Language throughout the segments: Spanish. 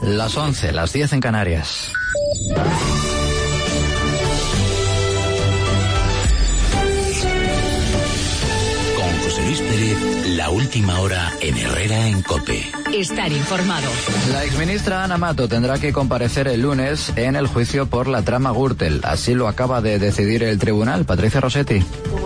Las 11, las 10 en Canarias. Con José Luis Pérez, la última hora en Herrera en COPE. Estar informado. La exministra Ana Mato tendrá que comparecer el lunes en el juicio por la trama Gürtel. Así lo acaba de decidir el tribunal. Patricia Rossetti.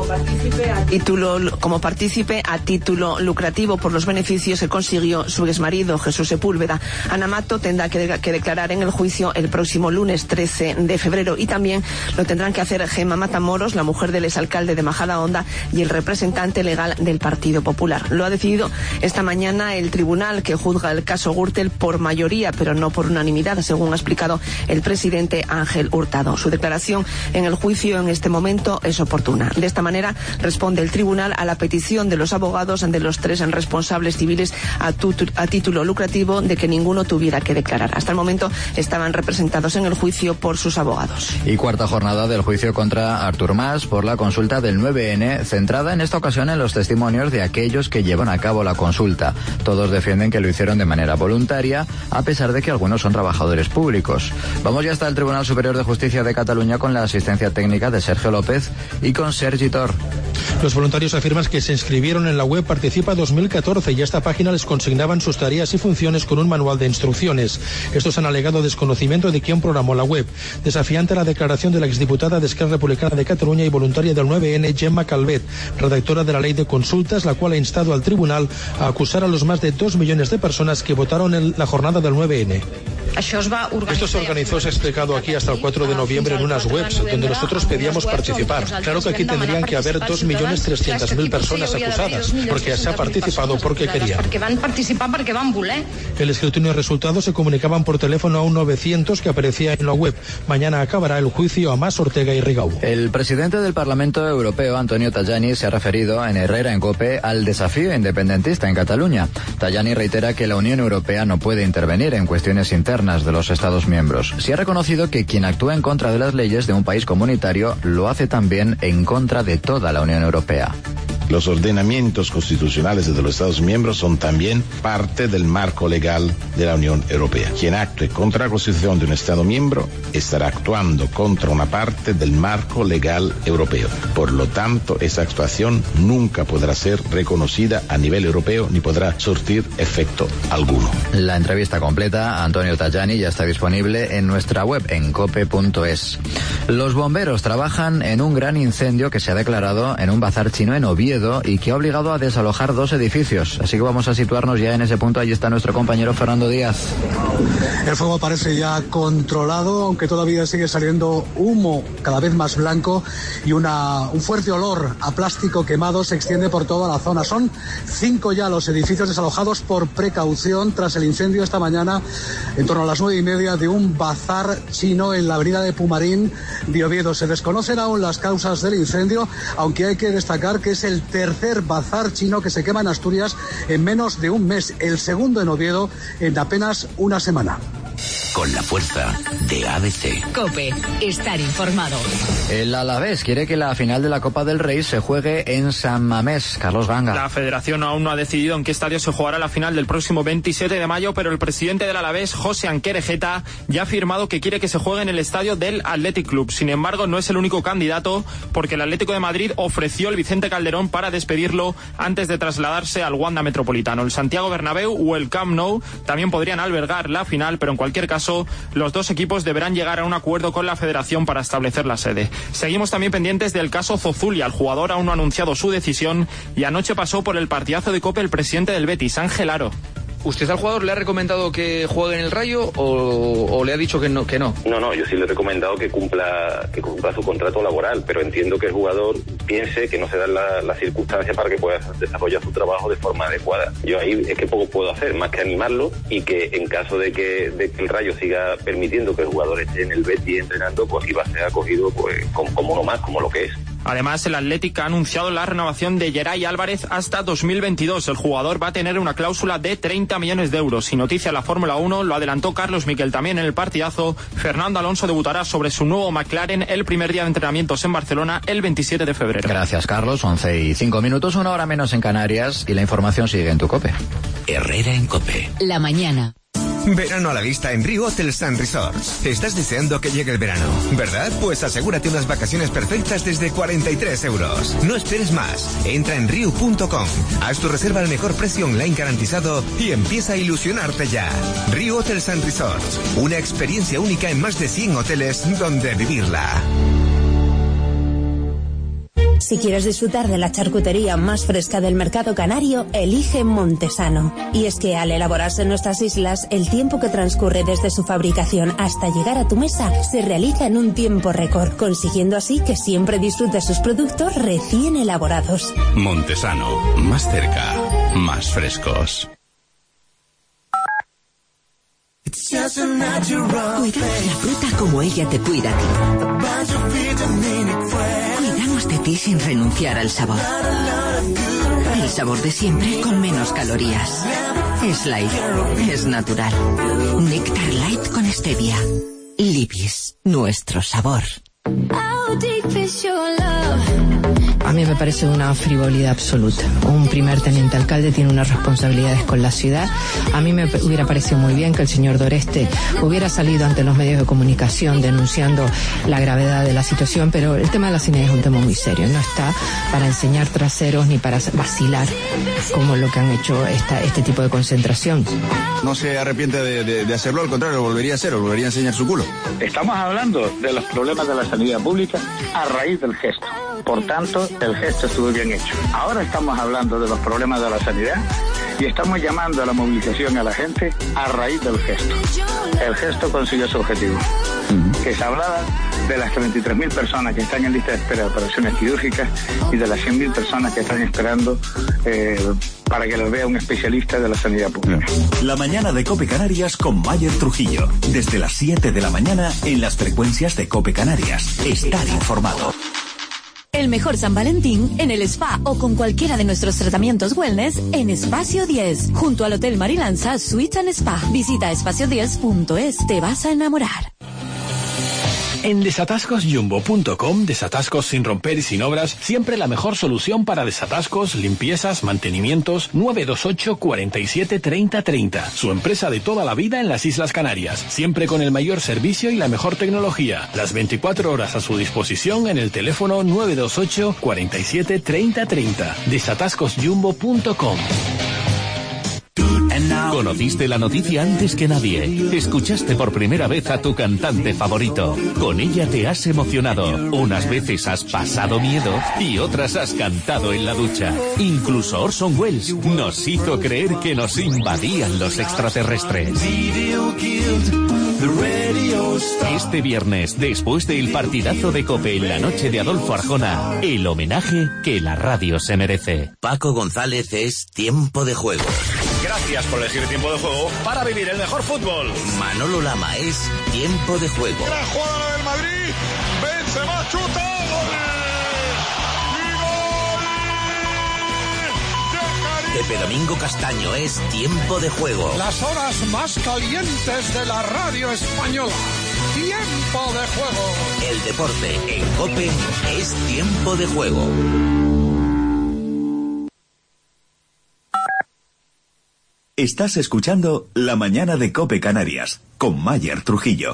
Como partícipe a título lucrativo por los beneficios que consiguió su exmarido Jesús Sepúlveda, Ana Mato tendrá que declarar en el juicio el próximo lunes 13 de febrero y también lo tendrán que hacer Gemma Matamoros, la mujer del exalcalde de Majadahonda y el representante legal del Partido Popular. Lo ha decidido esta mañana el tribunal que juzga el caso Gürtel por mayoría, pero no por unanimidad, según ha explicado el presidente Ángel Hurtado. Su declaración en el juicio en este momento es oportuna. De esta manera responde el tribunal a la petición de los abogados de los 3 responsables civiles a título lucrativo de que ninguno tuviera que declarar. Hasta el momento estaban representados en el juicio por sus abogados. Y cuarta jornada del juicio contra Artur Mas por la consulta del 9N, centrada en esta ocasión en los testimonios de aquellos que llevan a cabo la consulta. Todos defienden que lo hicieron de manera voluntaria, a pesar de que algunos son trabajadores públicos. Vamos ya hasta el Tribunal Superior de Justicia de Cataluña con la asistencia técnica de Sergio López y con Sergi Tor. Los voluntarios afirman que se inscribieron en la web Participa 2014 y a esta página les consignaban sus tareas y funciones con un manual de instrucciones. Estos han alegado desconocimiento de quién programó la web. Desafiante la declaración de la exdiputada de Esquerra Republicana de Cataluña y voluntaria del 9N, Gemma Calvet, redactora de la ley de consultas, la cual ha instado al tribunal a acusar a los más de 2 millones de personas que votaron en la jornada del 9N. Esto se organizó, se ha explicado aquí, hasta el 4 de noviembre en unas webs donde nosotros pedíamos participar. Claro que aquí tendrían que haber 2.300.000 personas acusadas, porque se ha participado porque querían. Porque van participar perquè van voler. El escrutinio y resultados se comunicaban por teléfono a un 900 que aparecía en la web. Mañana acabará el juicio a Mas, Ortega y Rigau. El presidente del Parlamento Europeo, Antonio Tajani, se ha referido en Herrera en COPE al desafío independentista en Cataluña. Tajani reitera que la Unión Europea no puede intervenir en cuestiones internas de los Estados miembros. Se ha reconocido que quien actúa en contra de las leyes de un país comunitario lo hace también en contra de toda la Unión Europea. Los ordenamientos constitucionales de los Estados miembros son también parte del marco legal de la Unión Europea. Quien actúe contra la Constitución de un Estado miembro estará actuando contra una parte del marco legal europeo. Por lo tanto, esa actuación nunca podrá ser reconocida a nivel europeo ni podrá surtir efecto alguno. La entrevista completa a Antonio Tajani ya está disponible en nuestra web en cope.es. Los bomberos trabajan en un gran incendio que se ha declarado en un bazar chino en Oviedo y que ha obligado a desalojar 2 edificios. Así que vamos a situarnos ya en ese punto. Allí está nuestro compañero Fernando Díaz. El fuego parece ya controlado, aunque todavía sigue saliendo humo cada vez más blanco y un fuerte olor a plástico quemado se extiende por toda la zona. Son 5 ya los edificios desalojados por precaución tras el incendio esta mañana en torno a las 9:30 de un bazar chino en la avenida de Pumarín de Oviedo. Se desconocen aún las causas del incendio, aunque hay que destacar que es el tercer bazar chino que se quema en Asturias en menos de un mes, el segundo en Oviedo en apenas una semana. Con la fuerza de ABC. COPE. Estar informado. El Alavés quiere que la final de la Copa del Rey se juegue en San Mamés. Carlos Ganga. La federación aún no ha decidido en qué estadio se jugará la final del próximo 27 de mayo, pero el presidente del Alavés, José Anquerejeta, ya ha afirmado que quiere que se juegue en el estadio del Athletic Club. Sin embargo, no es el único candidato, porque el Atlético de Madrid ofreció el Vicente Calderón para despedirlo antes de trasladarse al Wanda Metropolitano. El Santiago Bernabéu o el Camp Nou también podrían albergar la final, pero en cualquier caso, los 2 equipos deberán llegar a un acuerdo con la federación para establecer la sede. Seguimos también pendientes del caso Zozulia. El jugador aún no ha anunciado su decisión y anoche pasó por el partidazo de COPE el presidente del Betis, Ángel Aro. ¿Usted al jugador le ha recomendado que juegue en el Rayo o le ha dicho que no? No, yo sí le he recomendado que cumpla su contrato laboral, pero entiendo que el jugador piense que no se dan las circunstancias para que pueda desarrollar su trabajo de forma adecuada. Yo ahí es que poco puedo hacer, más que animarlo y que en caso de que el Rayo siga permitiendo que el jugador esté en el Betis entrenando, pues iba a ser acogido pues como uno más, como lo que es. Además, el Atlético ha anunciado la renovación de Geray Álvarez hasta 2022. El jugador va a tener una cláusula de 30 millones de euros. Y noticia la Fórmula 1, lo adelantó Carlos Miquel también en el partidazo. Fernando Alonso debutará sobre su nuevo McLaren el primer día de entrenamientos en Barcelona el 27 de febrero. Gracias, Carlos. 11:05, 1 hora menos en Canarias y la información sigue en tu COPE. Herrera en COPE. La mañana. Verano a la vista en Riu Hotels & Resorts. Estás deseando que llegue el verano, ¿verdad? Pues asegúrate unas vacaciones perfectas desde 43 euros. No esperes más. Entra en riu.com. Haz tu reserva al mejor precio online garantizado y empieza a ilusionarte ya. Riu Hotels & Resorts. Una experiencia única en más de 100 hoteles donde vivirla. Si quieres disfrutar de la charcutería más fresca del mercado canario, elige Montesano. Y es que al elaborarse en nuestras islas, el tiempo que transcurre desde su fabricación hasta llegar a tu mesa se realiza en un tiempo récord, consiguiendo así que siempre disfrutes sus productos recién elaborados. Montesano, más cerca, más frescos. Cuidamos la fruta como ella te cuida a ti. Cuidamos de ti sin renunciar al sabor. El sabor de siempre con menos calorías. Es light, es natural. Néctar light con stevia. Libis, nuestro sabor. A mí me parece una frivolidad absoluta. Un primer teniente alcalde tiene unas responsabilidades con la ciudad. A mí me hubiera parecido muy bien que el señor Doreste hubiera salido ante los medios de comunicación denunciando la gravedad de la situación, pero el tema de la CNE es un tema muy serio. No está para enseñar traseros ni para vacilar como lo que han hecho este tipo de concentración. No se arrepiente de hacerlo, al contrario, lo volvería a hacer, lo volvería a enseñar su culo. Estamos hablando de los problemas de la sanidad pública a raíz del gesto. Por tanto, el gesto estuvo bien hecho. Ahora estamos hablando de los problemas de la sanidad y estamos llamando a la movilización a la gente a raíz del gesto. El gesto consiguió su objetivo, que se hablaba de las 33.000 personas que están en lista de espera de operaciones quirúrgicas y de las 100.000 personas que están esperando para que los vea un especialista de la sanidad pública. La mañana de COPE Canarias con Mayer Trujillo. Desde las 7 de la mañana en las frecuencias de COPE Canarias. Estar informado. El mejor San Valentín en el spa o con cualquiera de nuestros tratamientos wellness en Espacio 10, junto al Hotel Marilanza Suite and Spa. Visita espacio10.es, te vas a enamorar. En desatascosjumbo.com, desatascos sin romper y sin obras, siempre la mejor solución para desatascos, limpiezas, mantenimientos. 928 47 30 30. Su empresa de toda la vida en las Islas Canarias, siempre con el mayor servicio y la mejor tecnología. Las 24 horas a su disposición en el teléfono 928 47 30 30. desatascosjumbo.com. Conociste la noticia antes que nadie. Escuchaste por primera vez a tu cantante favorito. Con ella te has emocionado. Unas veces has pasado miedo y otras has cantado en la ducha. Incluso Orson Welles nos hizo creer que nos invadían los extraterrestres. Este viernes, después del partidazo de COPE en la noche de Adolfo Arjona, el homenaje que la radio se merece. Paco González es Tiempo de Juego. Gracias por elegir Tiempo de Juego para vivir el mejor fútbol. Manolo Lama es Tiempo de Juego. Gran jugada del Madrid. Benzema chuta. Pepe Domingo Castaño es Tiempo de Juego. Las horas más calientes de la radio española. Tiempo de Juego. El deporte en COPE es Tiempo de Juego. Estás escuchando La Mañana de COPE Canarias con Mayer Trujillo.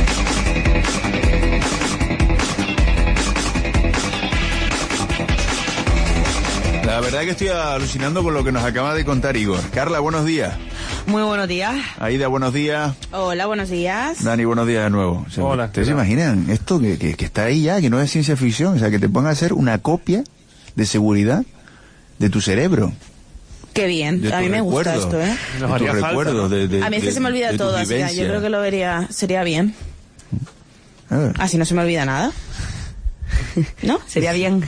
La verdad que estoy alucinando con lo que nos acaba de contar Igor. Carla, buenos días. Muy buenos días. Aida, buenos días. Hola, buenos días. Dani, buenos días de nuevo. O sea, hola. ¿Ustedes se imaginan esto que está ahí ya, que no es ciencia ficción? O sea, que te pongan a hacer una copia de seguridad de tu cerebro. Qué bien, a mí me gusta esto, ¿eh? De tus recuerdos, a mí es que se me olvida todo, así que yo creo que lo vería, sería bien. Así no se me olvida nada. ¿No? Sería bien.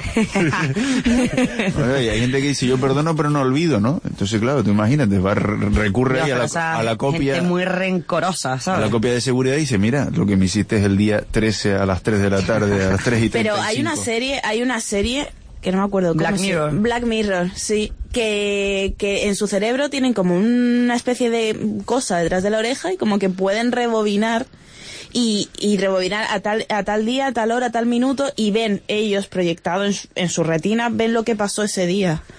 Hay gente que dice, yo perdono pero no olvido, ¿no? Entonces, claro, tú imagínate, recurre ahí a la copia. Gente muy rencorosa, ¿sabes? A la copia de seguridad y dice, mira, lo que me hiciste es el día 13 a las 3 de la tarde, a las 3:35. Pero hay una serie que no me acuerdo cómo Black Mirror. Black Mirror, sí. Que en su cerebro tienen como una especie de cosa detrás de la oreja y como que pueden rebobinar y rebobinar a tal día, a tal hora, a tal minuto y ven ellos proyectado en su retina, ven lo que pasó ese día.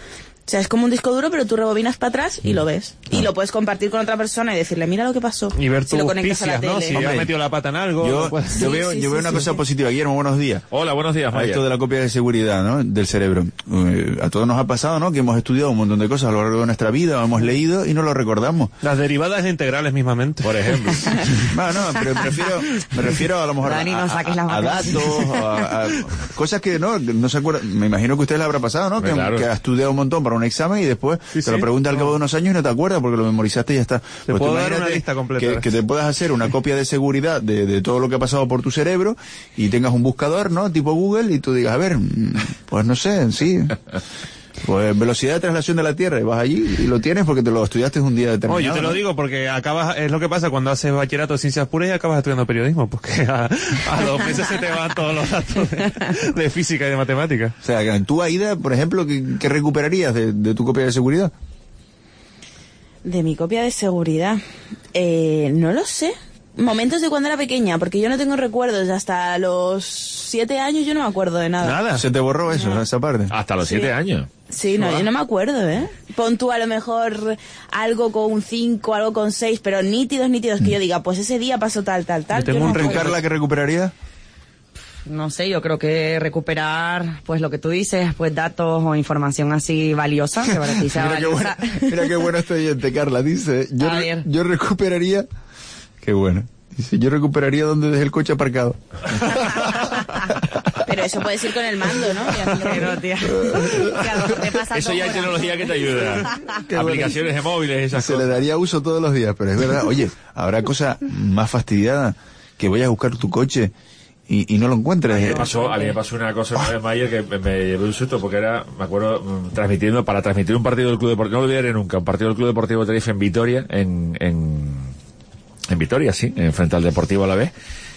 O sea, es como un disco duro, pero tú rebobinas para atrás y lo ves. Y lo puedes compartir con otra persona y decirle, mira lo que pasó. Y ver si lo conectas a la tele. ¿no? Si has metido la pata en algo. Yo veo una cosa positiva. Guillermo, buenos días. Hola, buenos días, Mayer. Esto de la copia de seguridad, ¿no? Del cerebro. A todos nos ha pasado, ¿no? Que hemos estudiado un montón de cosas a lo largo de nuestra vida, hemos leído y no lo recordamos. Las derivadas integrales mismamente. Por ejemplo. Pero me refiero a lo mejor Dani, no saques las a datos, a cosas que no se acuerdan. Me imagino que a usted le habrá pasado, ¿no? Que ha estudiado un montón para un examen y después te lo preguntas al cabo de unos años y no te acuerdas porque lo memorizaste y ya está. Te puedo dar una lista completa. Que te puedas hacer una copia de seguridad de todo lo que ha pasado por tu cerebro y tengas un buscador, ¿no? Tipo Google y tú digas, a ver, pues no sé, sí. Pues velocidad de traslación de la Tierra y vas allí y lo tienes porque te lo estudiaste un día determinado. Yo te lo digo porque es lo que pasa cuando haces bachillerato de ciencias puras y acabas estudiando periodismo, porque a 2 meses se te van todos los datos de física y de matemáticas. O sea, tú, Aida, por ejemplo, ¿qué recuperarías de tu copia de seguridad? De mi copia de seguridad, no lo sé. Momentos de cuando era pequeña, porque yo no tengo recuerdos. Hasta los 7 años yo no me acuerdo de nada. ¿Nada? ¿Se te borró eso, esa parte? Hasta los 7 años. Sí, yo no me acuerdo, ¿eh? Pon tú a lo mejor algo con un 5, algo con 6, pero nítidos, que yo diga, pues ese día pasó tal. ¿Tengo un Carla que recuperaría? No sé, yo creo que recuperar, pues lo que tú dices, pues datos o información así valiosa, que para ti sea valiosa. Mira qué bueno este oyente, Carla, dice, yo recuperaría... Qué bueno. Dice, yo recuperaría donde dejé el coche aparcado. Pero eso puedes ir con el mando, ¿no? Eso ya hay tecnología que te ayuda. Aplicaciones de móviles, esas cosas. Se le daría uso todos los días, pero es verdad. Oye, habrá cosa más fastidiada que vayas a buscar tu coche y no lo encuentres. A mí me pasó una cosa una vez, Mayer, que me llevé un susto porque me acuerdo, para transmitir un partido del Club Deportivo, no lo olvidaré nunca, un partido del Club Deportivo Tenerife en Vitoria, en Vitoria, sí, frente al Deportivo Alavés,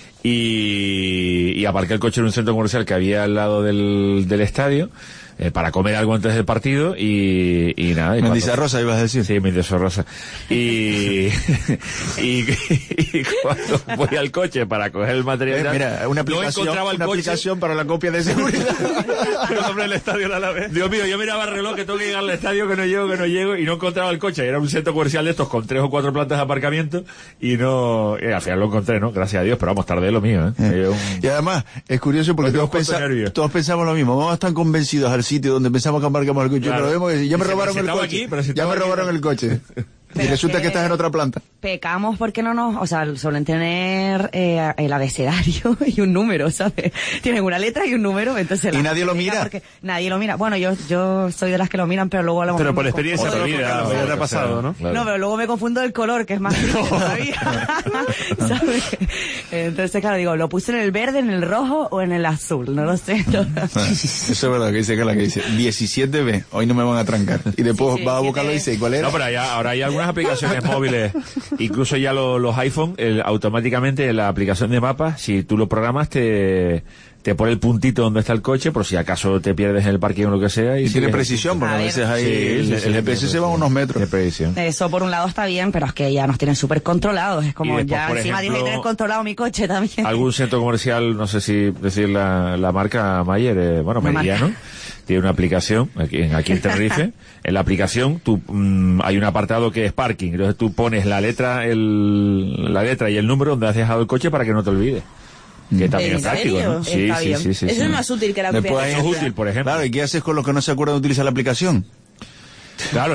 y aparqué el coche en un centro comercial que había al lado del estadio, para comer algo antes del partido y nada. Mendizarrosa ibas a decir. Sí, Mendizarrosa. Y cuando voy al coche para coger el material, mira, una aplicación para la copia de seguridad. Sobre el estadio a la vez. Dios mío, yo miraba el reloj que tengo que llegar al estadio, que no llego y no encontraba el coche. Era un centro comercial de estos con 3 o 4 plantas de aparcamiento y al final lo encontré, ¿no? Gracias a Dios, pero vamos, tardé lo mío, ¿eh? Y además, es curioso porque todos pensamos lo mismo. Vamos tan convencidos al sitio donde pensamos que aparcamos el coche, pero vemos y ya me robaron el coche. Ya me robaron el coche. Y resulta que estás en otra planta. Pecamos porque suelen tener el abecedario y un número, ¿sabes? Tienen una letra y un número, entonces... ¿Y nadie lo mira? Nadie lo mira. Bueno, yo soy de las que lo miran, pero luego a lo mejor... Pero por experiencia te olvida, ya te ha pasado, ¿no? Claro. No, pero luego me confundo el color, que es más triste todavía. ¿Sabes? Entonces, claro, digo, ¿lo puse en el verde, en el rojo o en el azul? No lo sé. Eso es verdad, que dice Carla, que dice 17B, hoy no me van a trancar. Y después va a buscarlo y dice, ¿cuál era? No, pero ahora hay algunas aplicaciones móviles, incluso ya los iPhone, automáticamente en la aplicación de mapas, si tú lo programas, te pone el puntito donde está el coche, por si acaso te pierdes en el parque o lo que sea. Y tiene precisión, porque a veces ahí el GPS se va a unos metros. De precisión. Eso por un lado está bien, pero es que ya nos tienen súper controlados. Es como después, ya encima tiene que tener controlado mi coche también. Algún centro comercial, no sé si decir la marca Mayer, Meridiano, tiene una aplicación aquí en Tenerife. En la aplicación hay un apartado que es parking, entonces tú pones la letra y el número donde has dejado el coche para que no te olvides. Que también es práctico, ¿no? Sí. Eso es más útil que la copia. Eso es útil, por ejemplo. Claro, ¿y qué haces con los que no se acuerdan de utilizar la aplicación? Claro,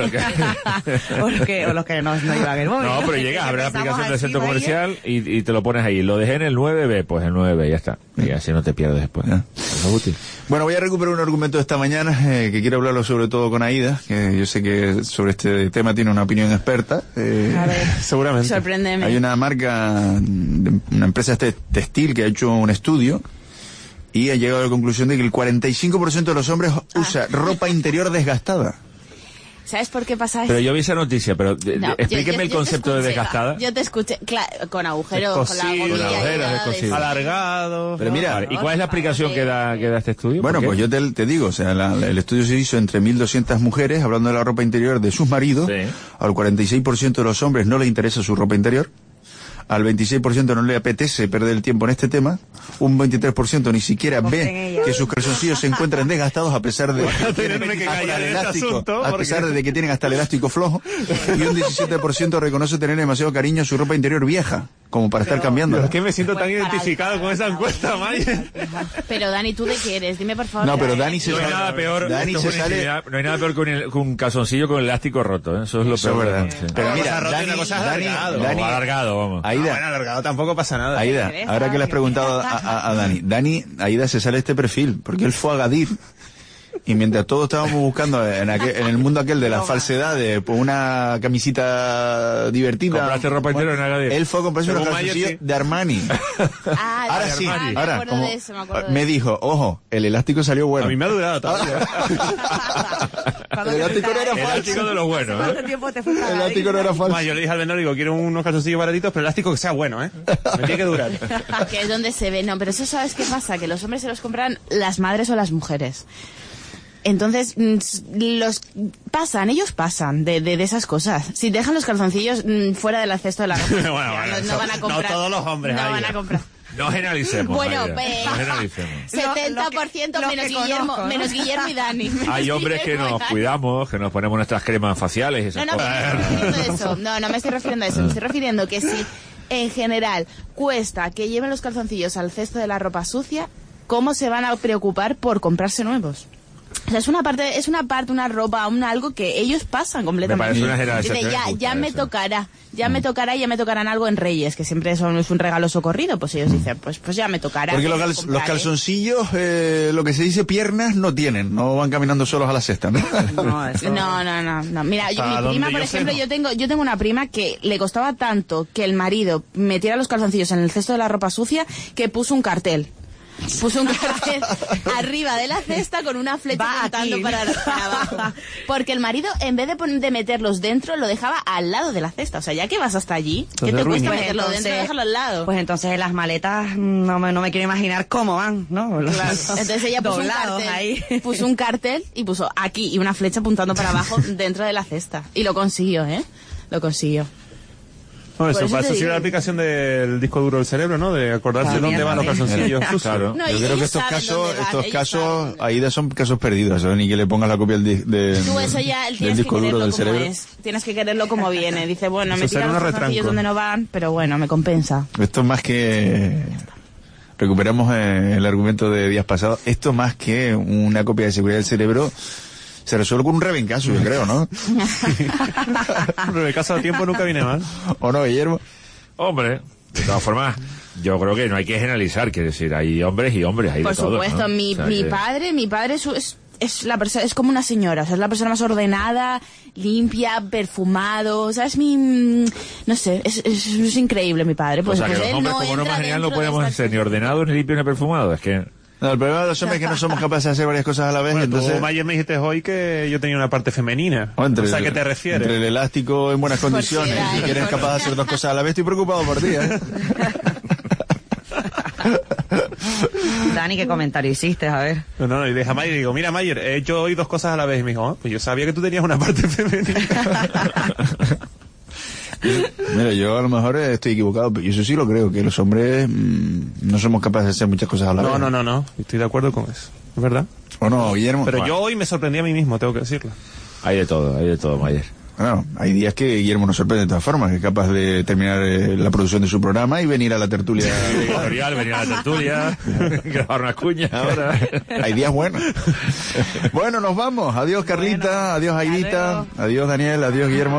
o los que no iban el móvil. No, pero llegas a abrir la aplicación del centro comercial y te lo pones ahí. Lo dejé en el 9B, pues el 9B, ya está. Y así no te pierdes después. Eso es útil. Bueno, voy a recuperar un argumento de esta mañana, que quiero hablarlo sobre todo con Aida, que yo sé que sobre este tema tiene una opinión experta. A ver, seguramente. Sorpréndeme. Hay una marca, una empresa textil que ha hecho un estudio y ha llegado a la conclusión de que el 45% de los hombres usa ropa interior desgastada. ¿Sabes por qué pasa eso? Pero yo vi esa noticia, pero explíqueme el concepto de desgastada. Yo te escuché, claro, con agujeros, con la agujeros, alargado. Pero mira, ¿y cuál es la explicación que da este estudio? Bueno, pues yo te digo, o sea, el estudio se hizo entre 1.200 mujeres, hablando de la ropa interior de sus maridos. Sí. Al 46% de los hombres no les interesa su ropa interior. Al 26% no le apetece perder el tiempo en este tema. Un 23% ni siquiera ve que sus calzoncillos se encuentran desgastados a pesar de que tienen hasta el elástico, a pesar de que tienen hasta el elástico flojo, y un 17% reconoce tener demasiado cariño a su ropa interior vieja, como para estar cambiando. Es que me siento tan identificado con esa encuesta, Mayer. Pero Dani, ¿tú de qué eres? Dime por favor. No, pero Dani se No hay sale. nada peor. Dani esto se es una sale. intimidad, no hay nada peor que un calzoncillo con el elástico roto, ¿eh? Eso es lo Eso peor. es verdad. Sí. Pero Una mira, cosa rota y Dani, una cosa Dani, alargado. Dani, O alargado, vamos. Aida, Bueno, alargado tampoco pasa nada. Aida, ahora que le has preguntado a Dani, Aida se sale este perfil, porque él fue a Gadir, y mientras todos estábamos buscando en el mundo aquel de las falsedades, por una camisita divertida, ¿Compraste ropa interior en Agadir? él fue a comprarse unos Según Mayer, calzoncillos sí. de Armani. Ahora sí, me ahora, acuerdo como de eso, me acuerdo me de dijo, ojo, el elástico salió bueno. A mí me ha durado todavía. El elástico no era El elástico de los buenos, ¿eh? ¿Cuánto tiempo te fuiste a El Gadir? elástico no era falso. Más, yo le dije al vendedor, digo, quiero unos calzoncillos baratitos, pero elástico que sea bueno, ¿eh? Me tiene que durar. Que es donde se ve. No, pero eso, ¿sabes qué pasa? Que los hombres se los compran las madres o las mujeres. Entonces, ellos pasan de esas cosas. Si dejan los calzoncillos fuera del cesto de la ropa, no van a comprar. No todos los hombres. No Aida. van a comprar. No generalicemos. Bueno, Aida, no generalicemos. 70% los menos que Guillermo, conozco, ¿no? menos Guillermo y Dani. Hay hombres que nos cuidamos, que nos ponemos nuestras cremas faciales y esas No, pero cosas. no me estoy refiriendo a eso. No me estoy refiriendo a eso. Me estoy refiriendo que si en general cuesta que lleven los calzoncillos al cesto de la ropa sucia, ¿cómo se van a preocupar por comprarse nuevos? O sea, es una parte, una ropa, algo que ellos pasan completamente. Me parece una generalización Dice, injusta ya me eso. tocará, ya me tocarán algo en Reyes, que siempre es un regalo socorrido, pues ellos dicen, pues ya me tocará. Porque pues los compraré. calzoncillos, lo que se dice piernas, no tienen, no van caminando solos a la cesta, ¿no? No, eso... No. Mira, mi Hasta prima, donde por yo sé, ejemplo, no. yo tengo una prima que le costaba tanto que el marido metiera los calzoncillos en el cesto de la ropa sucia que puso un cartel. Arriba de la cesta con una flecha Va apuntando aquí. para abajo. Porque el marido, en vez de meterlos dentro, lo dejaba al lado de la cesta. O sea, ya que vas hasta allí, ¿qué te cuesta meterlo dentro y dejarlo al lado? Pues entonces en las maletas no me quiero imaginar cómo van, ¿no? Entonces ella puso un cartel y puso aquí y una flecha apuntando para abajo dentro de la cesta. Y lo consiguió, ¿eh? Lo consiguió. Bueno, Por eso eso para te eso sirve digo. la aplicación del disco duro del cerebro, ¿no? De acordarse dónde van los calzoncillos. Claro. No, Yo y creo que ellos estos saben casos, dónde van, ellos saben. Aida, son casos perdidos, ¿sabes? Ni que le pongas la copia Tú eso ya del tienes que disco duro quererlo del como cerebro. es. Tienes que quererlo como viene. Dice, bueno, Eso me será tiran los un calzoncillos retranco. donde no van, pero bueno, me compensa. Esto más que... Recuperamos el argumento de días pasados. Esto más que una copia de seguridad del cerebro se resuelve con un rebencazo, yo creo, ¿no? Pero el caso a tiempo nunca viene mal. ¿O no, Guillermo? Hombre, de todas formas, yo creo que no hay que generalizar, quiere decir, hay hombres y hombres, hay Por de todo, supuesto, ¿no? mi O sea que- padre es la persona, es como una señora, o sea, es la persona más ordenada, limpia, perfumado, o sea, no sé, es increíble mi padre. Pues, o sea, que pues los él hombres no como norma entra general no dentro de podemos esta- ser ni ordenados, ni limpios, ni perfumados, es que... No, el problema de los hombres es que no somos capaces de hacer varias cosas a la vez, Bueno, entonces... tú, Mayer, me dijiste hoy que yo tenía una parte femenina. Oh, ¿A qué te refieres? Entre el elástico en buenas condiciones y que eres capaz de hacer dos cosas a la vez, estoy preocupado por ti, ¿eh? Dani, ¿qué comentario hiciste? A ver. No, y deja a Mayer y digo, mira Mayer, he hecho hoy dos cosas a la vez. Y me dijo, pues yo sabía que tú tenías una parte femenina. Mira, yo a lo mejor estoy equivocado, pero yo eso sí lo creo, que los hombres no somos capaces de hacer muchas cosas a la vez. No, estoy de acuerdo con eso. ¿Es verdad? ¿O no, Guillermo? Pero Bueno. yo hoy me sorprendí a mí mismo, tengo que decirlo. Hay de todo, Mayer. Bueno, hay días que Guillermo nos sorprende de todas formas, que es capaz de terminar la producción de su programa y venir a la tertulia. Editorial, venir a la tertulia, grabar unas cuñas ahora. Hay días buenos. Bueno, nos vamos. Adiós, Carlita. Adiós, Aidita. Adiós, Daniel. Adiós, Guillermo.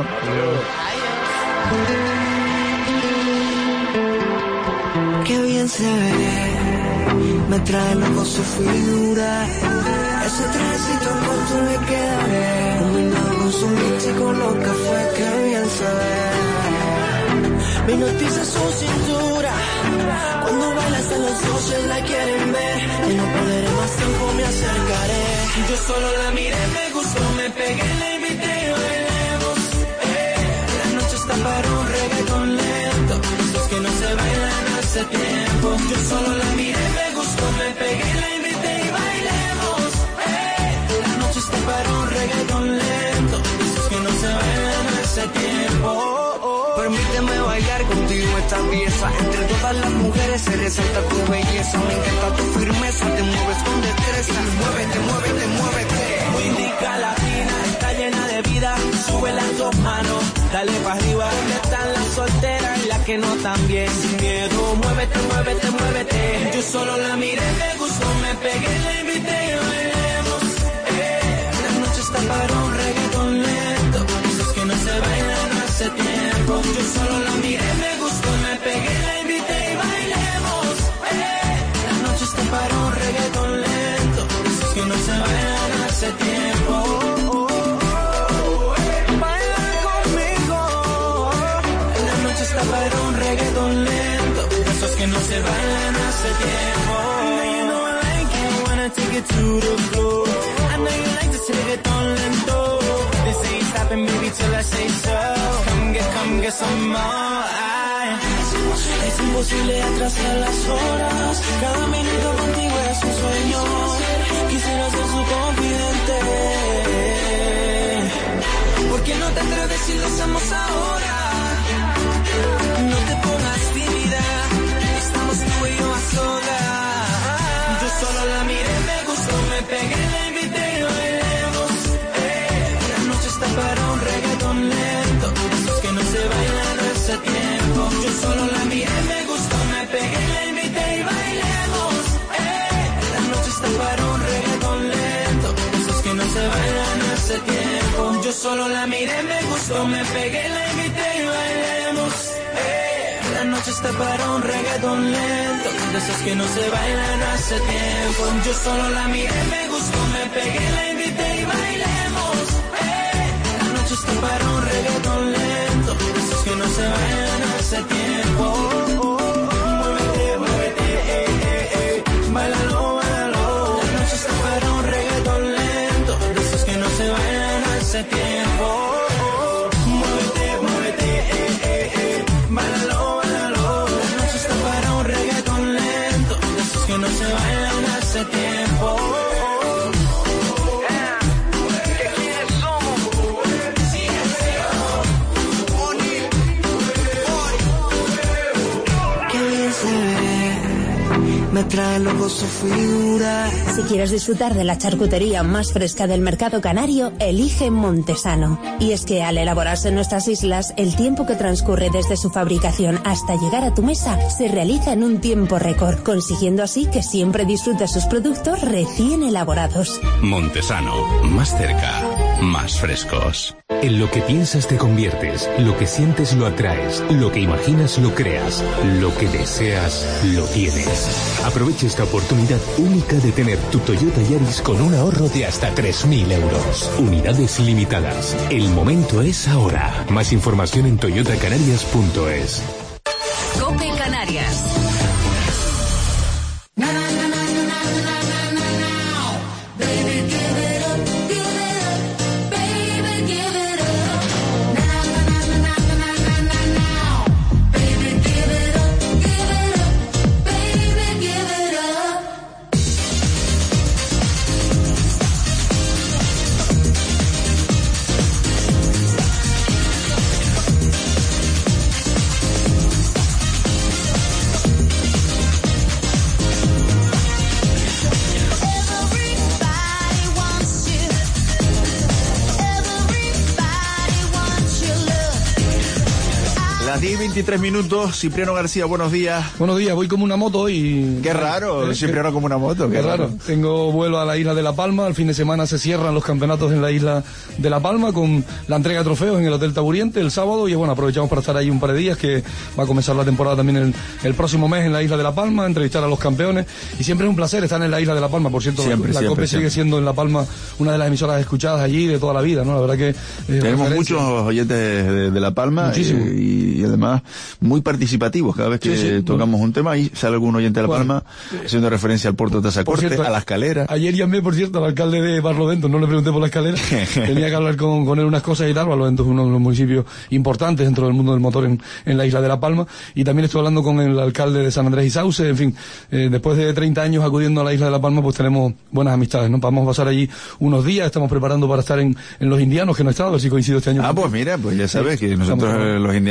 Qué bien se ve, me trae loco su figura. Ese trajecito corto le queda bien, combinado con su mix y con los cafés, qué bien se ve. Me hipnotiza su cintura, cuando baila hasta los ojos la quieren ver. Y no perderé más tiempo, me acercaré. Yo solo la miré, me gustó, me pegué, la invité y bailemos. La noche está para un reggaetón lento, esos que no se bailan hace tiempo. Yo solo la miré, me gustó, me pegué, la invité y bailemos. La noche está para un reggaetón lento, esos que no se bailan hace tiempo. Pero permíteme bailar contigo esta pieza. Entre todas las mujeres se resalta tu belleza. Me encanta tu firmeza, te mueves con destreza. Muévete, muévete, muévete. Muy indica latina, está llena de vida. Sube las dos manos, dale para arriba. ¿Dónde están las solteras y las que no están bien? Sin miedo, muévete, muévete, muévete. Yo solo la miré, me gustó, me pegué, la invité y bailemos. La noche está para un reggaetón lento. Esos que no se bailan hace tiempo. Yo solo la miré, me gustó, me pegué, la invité y bailemos. La noche está para un reggaetón lento. Esos que no se bailan hace tiempo. Baila conmigo. La noche está para un reggaetón lento. Esos que no se bailan hace tiempo. You know I like it when I take it to the floor. I know you like this reggaetón lento. This ain't stopping, baby, till I say so. Come get some more. Es imposible atrasar las horas. Cada minuto contigo es un sueño. Quisiera ser su confidente. ¿Por qué no te atreves si lo hacemos ahora? No te pongas tímida. Estamos tú y yo a solas. Yo solo la miré, me gustó, me pegué, la invité y bailemos. La noche está para un reggaetón lento. Esos que no se bailan hace tiempo. Yo solo la miré, me gustó, me pegué, la invité y bailemos. La noche está para un reggaetón lento. Esos que no se bailan hace tiempo. Yo solo la miré, me gustó, me pegué, la invité y bailemos. La noche está para un reggaetón lento. De esos que no se bailan hace tiempo. Yo solo la miré, me gustó, me pegué, la invité y bailemos. La noche está para un reggaetón lento. De esos que no se bailan hace tiempo. Muévete, muévete, bailalo, bailalo. La noche está para un reggaetón lento. De esos que no se bailan hace tiempo. Muévete, muévete, bailalo. Que no se bailan hace tiempo. Qué bien se ve, me trae loco su figura. Si quieres disfrutar de la charcutería más fresca del mercado canario, elige Montesano. Y es que al elaborarse en nuestras islas, el tiempo que transcurre desde su fabricación hasta llegar a tu mesa se realiza en un tiempo récord, consiguiendo así que siempre disfrutes sus productos recién elaborados. Montesano, más cerca, más frescos. En lo que piensas te conviertes, lo que sientes lo atraes, lo que imaginas lo creas, lo que deseas lo tienes. Aprovecha esta oportunidad única de tener tu Toyota Yaris con un ahorro de hasta 3.000 euros. Unidades limitadas. El momento es ahora. Más información en toyotacanarias.es. COPE Canarias. Las 10:23 minutos, Cipriano García, buenos días. Buenos días, voy como una moto y... Qué raro, Cipriano como una moto. Qué raro. Tengo vuelo a la isla de La Palma, el fin de semana se cierran los campeonatos en la isla de La Palma con la entrega de trofeos en el Hotel Taburiente el sábado y bueno, aprovechamos para estar ahí un par de días que va a comenzar la temporada también el próximo mes en la isla de La Palma, entrevistar a los campeones y siempre es un placer estar en la isla de La Palma, por cierto, la COPE sigue siendo en La Palma una de las emisoras escuchadas allí de toda la vida, ¿no? La verdad que... Tenemos muchos oyentes de La Palma y además muy participativos cada vez que tocamos un tema y sale algún oyente de La Palma haciendo referencia al puerto de Tazacorte, a la escalera. Ayer llamé, por cierto, al alcalde de Barlovento, no le pregunté por la escalera, tenía que hablar con él unas cosas y tal. Barlovento es uno de los municipios importantes dentro del mundo del motor en la isla de La Palma, y también estoy hablando con el alcalde de San Andrés y Sauce. En fin, después de 30 años acudiendo a la isla de La Palma, pues tenemos buenas amistades, ¿no? Vamos a pasar allí unos días, estamos preparando para estar en los indianos, que no he estado, a ver si coincido este año. Pues mira, pues ya sabes que nosotros los indianos tenemos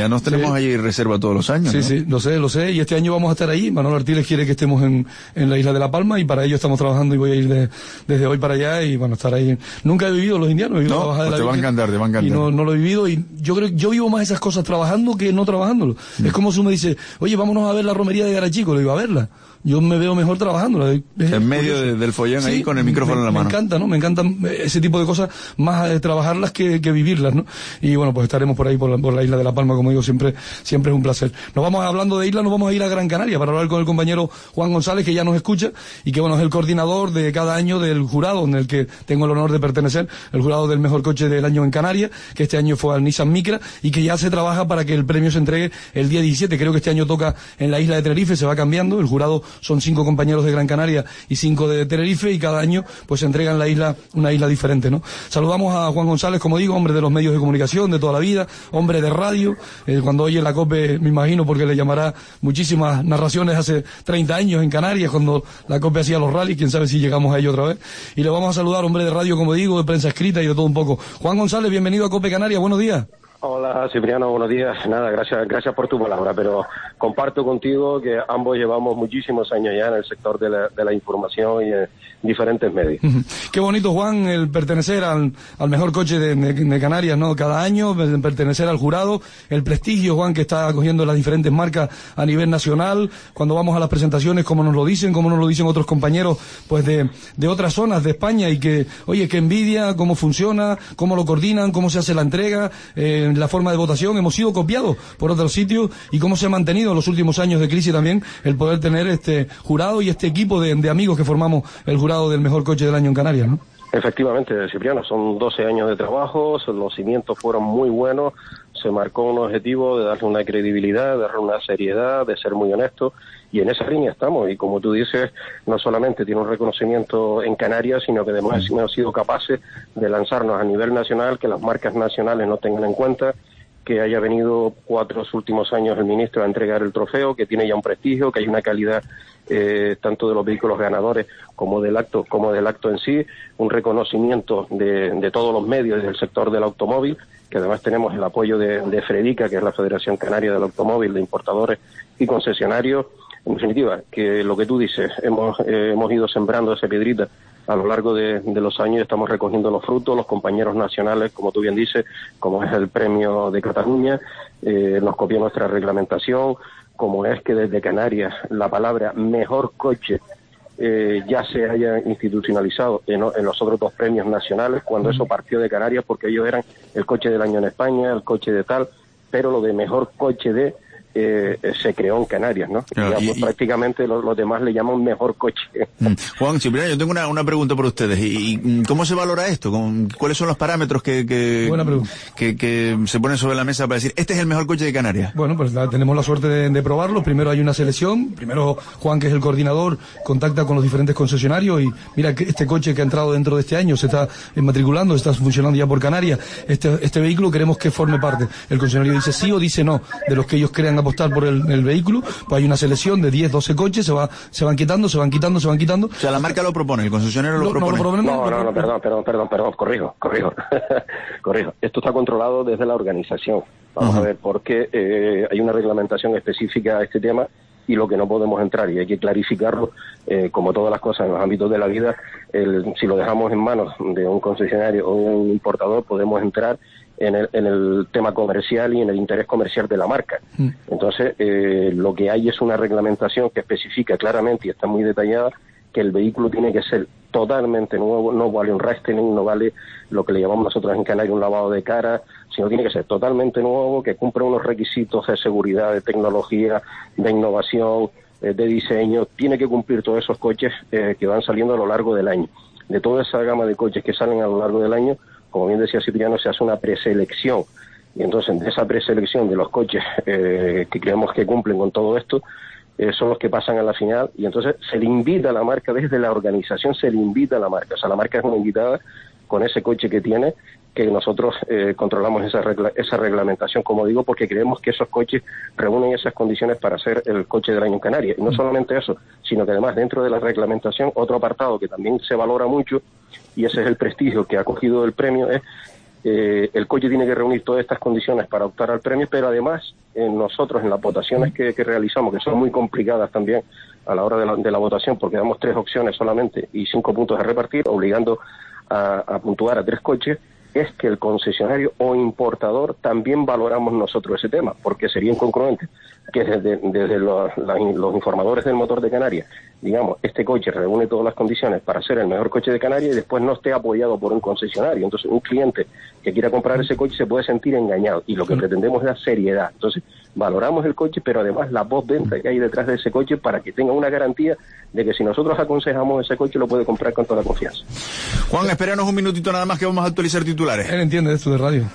tenemos allí reserva todos los años. Sí, ¿no? sí, lo sé, y este año vamos a estar ahí. Manolo Artiles quiere que estemos en la isla de La Palma, y para ello estamos trabajando, y voy a ir desde hoy para allá, y bueno, estar ahí. Nunca he vivido los indianos, he vivido la Bajada de la Virgen, te va a encantar. y no lo he vivido, y yo vivo más esas cosas trabajando que no trabajándolo. Es como si uno me dice, oye, vámonos a ver la romería de Garachico, le digo, a verla. Yo me veo mejor trabajando. En medio del follón, sí, ahí con el micrófono en la mano. Me encanta, ¿no? Me encantan ese tipo de cosas, más trabajarlas que vivirlas, ¿no? Y bueno, pues estaremos por ahí, por la isla de La Palma, como digo, siempre es un placer. Hablando de islas, nos vamos a ir a Gran Canaria para hablar con el compañero Juan González, que ya nos escucha, y que bueno, es el coordinador de cada año del jurado, en el que tengo el honor de pertenecer, el jurado del mejor coche del año en Canarias, que este año fue al Nissan Micra, y que ya se trabaja para que el premio se entregue el día 17. Creo que este año toca en la isla de Tenerife, se va cambiando. El jurado son 5 compañeros de Gran Canaria y 5 de Tenerife, y cada año pues se entrega en una isla diferente, ¿no? Saludamos a Juan González, como digo, hombre de los medios de comunicación de toda la vida, hombre de radio, cuando oye la COPE, me imagino, porque le llamará muchísimas narraciones hace 30 años en Canarias, cuando la COPE hacía los rallies, quién sabe si llegamos a ello otra vez. Y le vamos a saludar, hombre de radio, como digo, de prensa escrita y de todo un poco. Juan González, bienvenido a COPE Canarias, buenos días. Hola Cipriano, buenos días. Nada, gracias por tu palabra, pero comparto contigo que ambos llevamos muchísimos años ya en el sector de la información y en diferentes medios. Qué bonito, Juan, el pertenecer al mejor coche de Canarias, ¿no? Cada año, pertenecer al jurado, el prestigio, Juan, que está acogiendo las diferentes marcas a nivel nacional. Cuando vamos a las presentaciones, como nos lo dicen otros compañeros, pues de otras zonas de España, y que, oye, qué envidia, cómo funciona, cómo lo coordinan, cómo se hace la entrega, la forma de votación. Hemos sido copiados por otros sitios, y cómo se ha mantenido en los últimos años de crisis también el poder tener este jurado y este equipo de amigos que formamos el jurado del mejor coche del año en Canarias, ¿no? Efectivamente, Cipriano, son 12 años de trabajo, los cimientos fueron muy buenos, se marcó un objetivo de darle una credibilidad, de darle una seriedad, de ser muy honesto, y en esa línea estamos. Y como tú dices, no solamente tiene un reconocimiento en Canarias, sino que además hemos sido capaces de lanzarnos a nivel nacional, que las marcas nacionales no tengan en cuenta, que haya venido 4 últimos años el ministro a entregar el trofeo, que tiene ya un prestigio, que hay una calidad tanto de los vehículos ganadores como del acto en sí, un reconocimiento de todos los medios del sector del automóvil, que además tenemos el apoyo de Fredica, que es la Federación Canaria del Automóvil, de importadores y concesionarios. En definitiva, que lo que tú dices, hemos ido sembrando esa piedrita a lo largo de los años, estamos recogiendo los frutos. Los compañeros nacionales, como tú bien dices, como es el Premio de Cataluña, nos copió nuestra reglamentación, como es que desde Canarias la palabra mejor coche ya se haya institucionalizado en los otros 2 premios nacionales, cuando eso partió de Canarias, porque ellos eran el coche del año en España, el coche de tal, pero lo de mejor coche se creó en Canarias, ¿no? Claro, digamos, prácticamente los demás le llaman mejor coche. Juan, Cipriano, yo tengo una pregunta para ustedes. ¿Y cómo se valora esto? ¿Cuáles son los parámetros que se ponen sobre la mesa para decir, este es el mejor coche de Canarias? Bueno, pues tenemos la suerte de probarlo. Primero hay una selección. Primero Juan, que es el coordinador, contacta con los diferentes concesionarios y mira que este coche que ha entrado dentro de este año se está matriculando, está funcionando ya por Canarias. Este vehículo queremos que forme parte. El concesionario dice sí o dice no. De los que ellos crean apostar por el vehículo, pues hay una selección de 10, 12 coches, se van quitando. O sea, la marca lo propone, el concesionario lo propone. No, perdón, corrijo. Esto está controlado desde la organización. Vamos a ver, porque hay una reglamentación específica a este tema, y lo que no podemos entrar, y hay que clarificarlo, como todas las cosas en los ámbitos de la vida, si lo dejamos en manos de un concesionario o un importador, podemos entrar en el tema comercial y en el interés comercial de la marca. Entonces, lo que hay es una reglamentación que especifica claramente, y está muy detallada, que el vehículo tiene que ser totalmente nuevo, no vale un restyling, no vale lo que le llamamos nosotros en Canarias un lavado de cara, sino tiene que ser totalmente nuevo, que cumpla unos requisitos de seguridad, de tecnología, de innovación, de diseño. Tiene que cumplir todos esos coches que van saliendo a lo largo del año. De toda esa gama de coches que salen a lo largo del año, como bien decía Cipriano, se hace una preselección. Y entonces, de esa preselección de los coches que creemos que cumplen con todo esto, son los que pasan a la final, y entonces se le invita a la marca, desde la organización se le invita a la marca. O sea, la marca es una invitada con ese coche que tiene, que nosotros controlamos esa reglamentación, como digo, porque creemos que esos coches reúnen esas condiciones para ser el coche del año en Canarias. Y no solamente eso, sino que además dentro de la reglamentación, otro apartado que también se valora mucho, y ese es el prestigio que ha cogido el premio, es el coche tiene que reunir todas estas condiciones para optar al premio, pero además nosotros en las votaciones que realizamos, que son muy complicadas también a la hora de la votación, porque damos 3 opciones solamente y 5 puntos a repartir, obligando a puntuar a 3 coches, es que el concesionario o importador también valoramos nosotros ese tema, porque sería incongruente que desde los informadores del motor de Canarias, digamos, este coche reúne todas las condiciones para ser el mejor coche de Canarias y después no esté apoyado por un concesionario. Entonces, un cliente que quiera comprar ese coche se puede sentir engañado, y lo que pretendemos es la seriedad. Entonces, valoramos el coche, pero además la postventa que hay detrás de ese coche para que tenga una garantía de que si nosotros aconsejamos ese coche lo puede comprar con toda confianza. Juan, espéranos un minutito nada más que vamos a actualizar titulares. Él entiende esto de radio.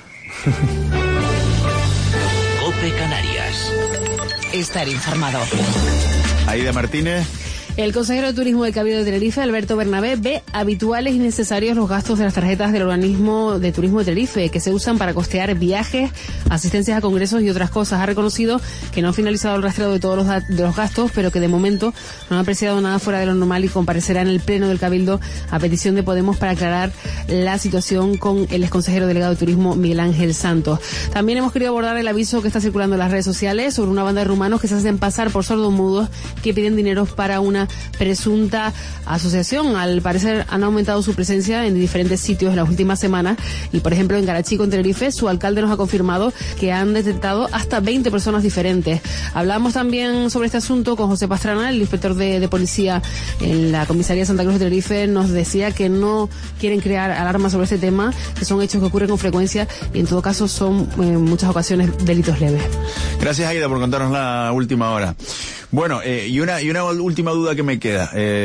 COPE Canarias. Estar informado. Aida Martínez. El consejero de Turismo del Cabildo de Tenerife, Alberto Bernabé, ve habituales y necesarios los gastos de las tarjetas del organismo de turismo de Tenerife, que se usan para costear viajes, asistencias a congresos y otras cosas. Ha reconocido que no ha finalizado el rastreo de todos los gastos, pero que de momento no ha apreciado nada fuera de lo normal y comparecerá en el Pleno del Cabildo a petición de Podemos para aclarar la situación con el exconsejero delegado de Turismo, Miguel Ángel Santos. También hemos querido abordar el aviso que está circulando en las redes sociales sobre una banda de rumanos que se hacen pasar por sordomudos que piden dinero para una presunta asociación. Al parecer han aumentado su presencia en diferentes sitios en las últimas semanas y, por ejemplo, en Garachico, en Tenerife, su alcalde nos ha confirmado que han detectado hasta 20 personas diferentes. Hablamos también sobre este asunto con José Pastrana, el inspector de policía en la comisaría Santa Cruz de Tenerife. Nos decía que no quieren crear alarma sobre este tema, que son hechos que ocurren con frecuencia y en todo caso son en muchas ocasiones delitos leves. Gracias, Aida, por contarnos la última hora. Bueno, y una última duda que me queda.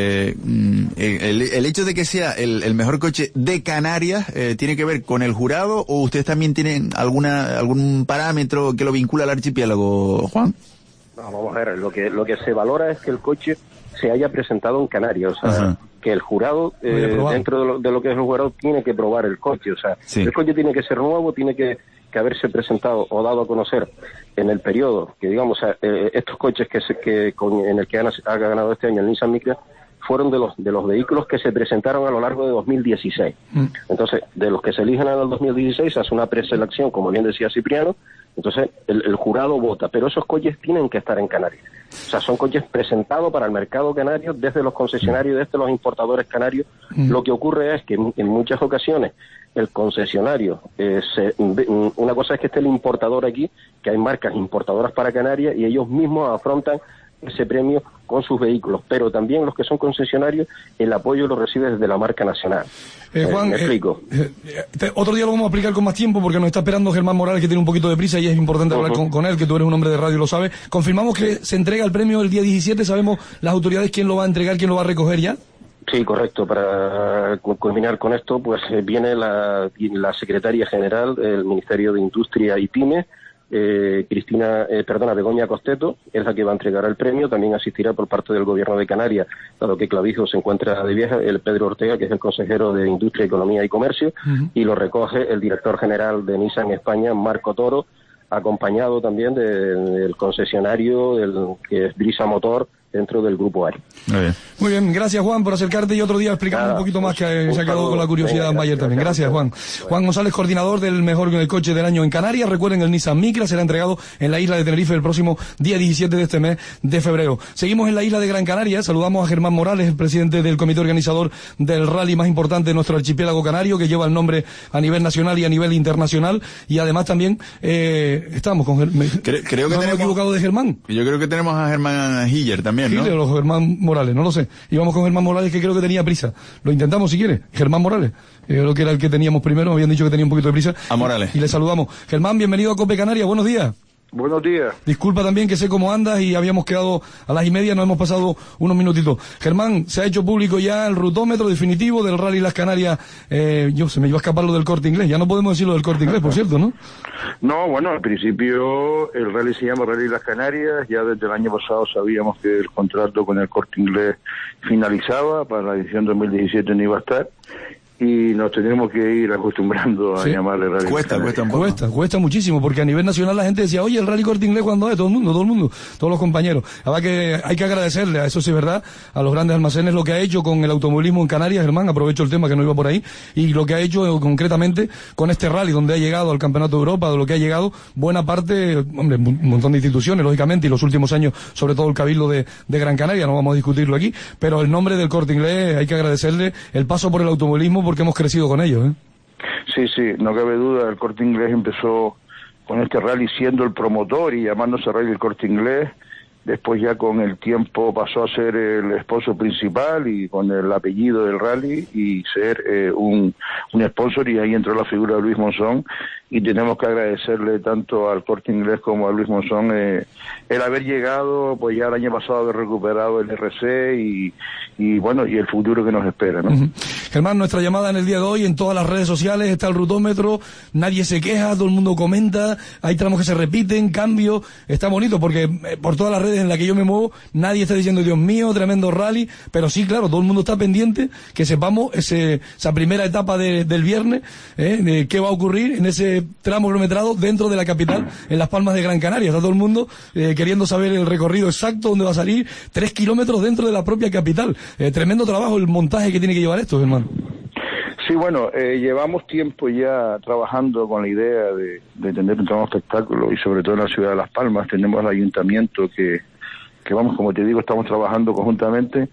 El hecho de que sea el mejor coche de Canarias, ¿tiene que ver con el jurado o ustedes también tienen algún parámetro que lo vincula al archipiélago, Juan? No, vamos a ver, lo que se valora es que el coche se haya presentado en Canarias, o sea, ajá, que el jurado, dentro de lo que es el jurado, tiene que probar el coche, o sea, sí, el coche tiene que ser nuevo, tiene que haberse presentado o dado a conocer en el periodo, que digamos, estos coches en el que ha ganado este año el Nissan Micra, fueron de los vehículos que se presentaron a lo largo de 2016. Entonces, de los que se eligen en el 2016, se hace una preselección, como bien decía Cipriano, entonces el jurado vota, pero esos coches tienen que estar en Canarias. O sea, son coches presentados para el mercado canario desde los concesionarios, desde los importadores canarios. Lo que ocurre es que en muchas ocasiones el concesionario, una cosa es que esté el importador aquí, que hay marcas importadoras para Canarias y ellos mismos afrontan ese premio con sus vehículos, pero también los que son concesionarios, el apoyo lo recibe desde la marca nacional. Juan, ¿me explico? Otro día lo vamos a explicar con más tiempo porque nos está esperando Germán Morales, que tiene un poquito de prisa y es importante hablar con él, que tú eres un hombre de radio y lo sabes. Confirmamos que se entrega el premio el día 17, ¿sabemos las autoridades quién lo va a entregar, quién lo va a recoger ya? Sí, correcto. Para culminar con esto, pues viene la secretaria general del Ministerio de Industria y Pymes, Begoña Costeto, es la que va a entregar el premio. También asistirá por parte del Gobierno de Canarias, dado que Clavijo se encuentra de viaje, el Pedro Ortega, que es el consejero de Industria, Economía y Comercio, y lo recoge el director general de Nissan España, Marco Toro, acompañado también del concesionario que es Brisa Motor, dentro del grupo ARI. Muy bien, gracias Juan por acercarte y otro día explicando un poquito más, que se ha quedado con la curiosidad Mayer también. Gracias Juan. Juan González, coordinador del mejor coche del año en Canarias. Recuerden, el Nissan Micra será entregado en la isla de Tenerife el próximo día 17 de este mes de febrero. Seguimos en la isla de Gran Canaria. Saludamos a Germán Morales, el presidente del comité organizador del rally más importante de nuestro archipiélago canario, que lleva el nombre a nivel nacional y a nivel internacional. Y además también estamos con Germán. Creo que tenemos equivocado de Germán. Yo creo que tenemos a Germán Hiller también, ¿no? O Germán Morales, no lo sé. Íbamos con Germán Morales, que creo que tenía prisa. Lo intentamos si quiere. Germán Morales, creo que era el que teníamos primero, me habían dicho que tenía un poquito de prisa. A Morales. Y le saludamos. Germán, bienvenido a COPE Canarias, buenos días. Buenos días. Disculpa también que sé cómo andas y habíamos quedado a las 1:30, nos hemos pasado unos minutitos. Germán, se ha hecho público ya el rutómetro definitivo del Rally Las Canarias. Se me iba a escapar lo del Corte Inglés, ya no podemos decir lo del Corte Inglés, por cierto, ¿no? No, bueno, al principio el rally se llama Rally Las Canarias, ya desde el año pasado sabíamos que el contrato con el Corte Inglés finalizaba, para la edición 2017 no iba a estar. y nos tenemos que ir acostumbrando a llamarle Rally. Cuesta muchísimo, porque a nivel nacional la gente decía, oye, el Rally Corte Inglés, ¿cuándo es? Todo el mundo, todos los compañeros. La verdad que hay que agradecerle, a eso sí es verdad, a los grandes almacenes lo que ha hecho con el automovilismo en Canarias, Germán, aprovecho el tema que no iba por ahí, y lo que ha hecho concretamente con este rally, donde ha llegado al Campeonato de Europa, de lo que ha llegado buena parte, hombre, un montón de instituciones, lógicamente, y los últimos años, sobre todo el Cabildo de Gran Canaria, no vamos a discutirlo aquí, pero el nombre del Corte Inglés hay que agradecerle el paso por el automovilismo, porque hemos crecido con ellos, ¿eh? Sí, no cabe duda, el Corte Inglés empezó con este rally siendo el promotor y llamándose Rally el Corte Inglés. Después ya con el tiempo pasó a ser el sponsor principal y con el apellido del rally y ser un sponsor, y ahí entró la figura de Luis Monzón, y tenemos que agradecerle tanto al Corte Inglés como a Luis Monzón el haber llegado, pues ya el año pasado haber recuperado el RC y bueno, y el futuro que nos espera, ¿no? Germán, nuestra llamada en el día de hoy, en todas las redes sociales está el rutómetro, nadie se queja, todo el mundo comenta, hay tramos que se repiten, cambios, está bonito porque por todas las redes en las que yo me muevo, nadie está diciendo, Dios mío, tremendo rally, pero sí, claro, todo el mundo está pendiente que sepamos esa primera etapa del viernes, de qué va a ocurrir en ese tramo kilometrado dentro de la capital, en Las Palmas de Gran Canaria. Está todo el mundo queriendo saber el recorrido exacto, dónde va a salir, 3 kilómetros dentro de la propia capital. Tremendo trabajo el montaje que tiene que llevar esto, hermano. Sí, bueno, llevamos tiempo ya trabajando con la idea de tener un tramo espectáculo, y sobre todo en la ciudad de Las Palmas tenemos el ayuntamiento que vamos, como te digo, estamos trabajando conjuntamente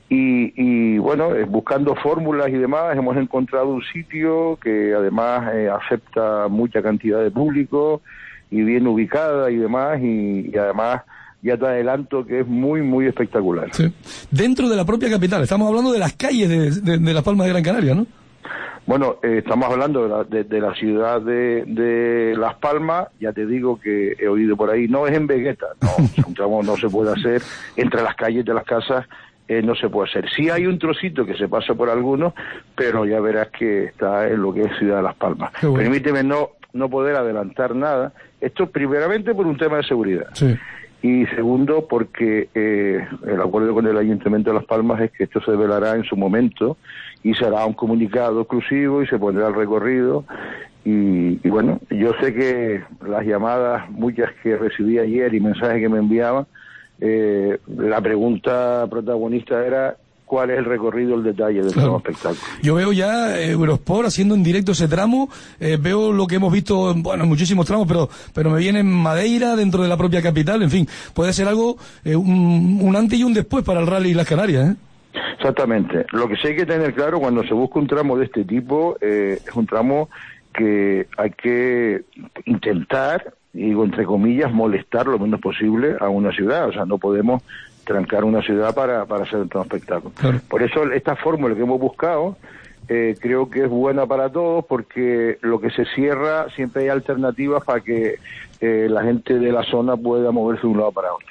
y bueno, buscando fórmulas y demás, hemos encontrado un sitio que además acepta mucha cantidad de público y bien ubicada y demás, y además ya te adelanto que es muy, muy espectacular. Sí. Dentro de la propia capital, estamos hablando de las calles de Las Palmas de Gran Canaria, ¿no? Bueno, estamos hablando de la ciudad de Las Palmas. Ya te digo que he oído por ahí, no es en Vegueta, no, un tramo no se puede hacer entre las calles de las casas, no se puede hacer. Sí hay un trocito que se pasa por algunos, pero ya verás que está en lo que es Ciudad de Las Palmas. Bueno. Permíteme no poder adelantar nada. Esto primeramente por un tema de seguridad. Sí. Y segundo, porque el acuerdo con el Ayuntamiento de Las Palmas es que esto se develará en su momento y se hará un comunicado exclusivo y se pondrá el recorrido. Y bueno, yo sé que las llamadas, muchas que recibí ayer y mensajes que me enviaban, la pregunta protagonista era cuál es el recorrido, el detalle del nuevo espectáculo. Yo veo ya Eurosport haciendo en directo ese tramo, veo lo que hemos visto, bueno, en muchísimos tramos, pero me viene en Madeira, dentro de la propia capital, en fin, puede ser algo, un antes y un después para el Rally Las Canarias, ¿eh? Exactamente. Lo que sí hay que tener claro cuando se busca un tramo de este tipo, es un tramo que hay que intentar, digo entre comillas, molestar lo menos posible a una ciudad, o sea, no podemos trancar una ciudad para hacer un espectáculo. Claro. Por eso esta fórmula que hemos buscado creo que es buena para todos, porque lo que se cierra siempre hay alternativas para que la gente de la zona pueda moverse de un lado para otro.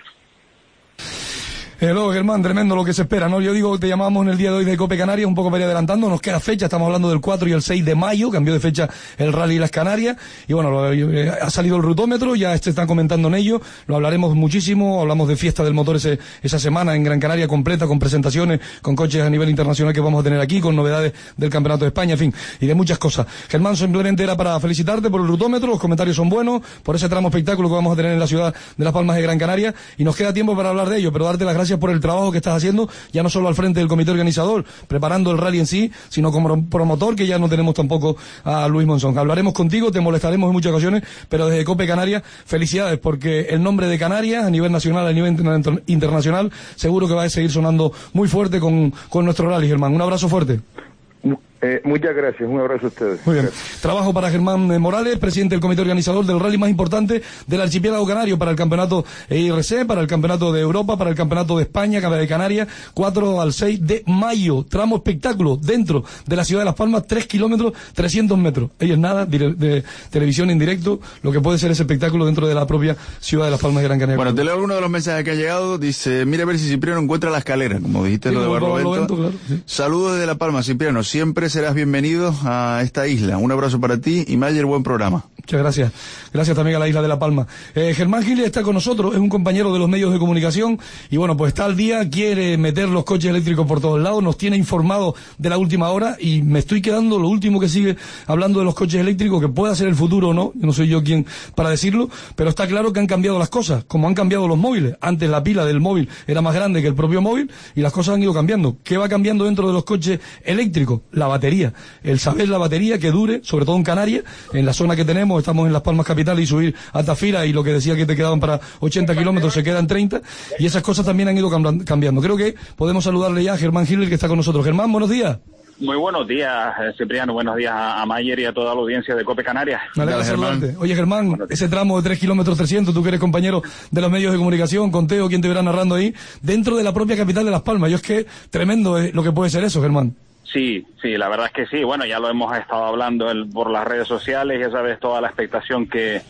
Luego, Germán, tremendo lo que se espera, ¿no? Yo digo, te llamamos en el día de hoy de Cope Canarias, un poco para ir adelantando, nos queda fecha, estamos hablando del 4 y el 6 de mayo, cambió de fecha el Rally Las Canarias, y bueno, ha salido el rutómetro, ya se están comentando en ello, lo hablaremos muchísimo, hablamos de fiesta del motor esa semana en Gran Canaria completa, con presentaciones, con coches a nivel internacional que vamos a tener aquí, con novedades del Campeonato de España, en fin, y de muchas cosas. Germán, simplemente era para felicitarte por el rutómetro, los comentarios son buenos, por ese tramo espectáculo que vamos a tener en la ciudad de Las Palmas de Gran Canaria, y nos queda tiempo para hablar de ello, pero darte las gracias por el trabajo que estás haciendo, ya no solo al frente del comité organizador, preparando el rally en sí, sino como promotor, que ya no tenemos tampoco a Luis Monzón. Hablaremos contigo, te molestaremos en muchas ocasiones, pero desde Cope Canarias, felicidades, porque el nombre de Canarias, a nivel nacional, a nivel internacional, seguro que va a seguir sonando muy fuerte con nuestro rally, Germán. Un abrazo fuerte. Muchas gracias, un abrazo a ustedes. Muy bien. Trabajo para Germán Morales, presidente del comité organizador del rally más importante del archipiélago canario, para el campeonato IRC, para el campeonato de Europa, para el campeonato de España, de Canarias, 4 al 6 de mayo. Tramo espectáculo dentro de la ciudad de Las Palmas, 3 kilómetros, 300 metros. Ellos nada, de televisión en directo, lo que puede ser ese espectáculo dentro de la propia ciudad de Las Palmas de Gran Canaria. Bueno, te leo alguno de los mensajes que ha llegado. Dice, mira a ver si Cipriano encuentra la escalera, como dijiste, sí, lo de Barlovento. Claro, sí. Saludos desde La Palma, Cipriano, siempre serás bienvenido a esta isla. Un abrazo para ti y Mayer, buen programa. Muchas gracias. Gracias también a la Isla de La Palma. Germán Giles está con nosotros, es un compañero de los medios de comunicación y bueno, pues está al día, quiere meter los coches eléctricos por todos lados, nos tiene informado de la última hora y me estoy quedando lo último que sigue hablando de los coches eléctricos, que pueda ser el futuro o no, no soy yo quien para decirlo, pero está claro que han cambiado las cosas, como han cambiado los móviles. Antes la pila del móvil era más grande que el propio móvil y las cosas han ido cambiando. ¿Qué va cambiando dentro de los coches eléctricos? La batería. El saber la batería que dure, sobre todo en Canarias, en la zona que tenemos, estamos en Las Palmas capital y subir a Tafira y lo que decía que te quedaban para 80 kilómetros se quedan 30 y esas cosas también han ido cambiando. Creo que podemos saludarle ya a Germán Giles que está con nosotros. Germán, buenos días. Muy buenos días, Cipriano. Buenos días a Mayer y a toda la audiencia de Cope Canarias. Me alegra saludarte. Oye, Germán, ese tramo de 3 kilómetros 300, tú que eres compañero de los medios de comunicación, con Teo, quien te verá narrando ahí, dentro de la propia capital de Las Palmas. Yo es que tremendo lo que puede ser eso, Germán. Sí, la verdad es que sí. Bueno, ya lo hemos estado hablando por las redes sociales, ya sabes toda la expectación que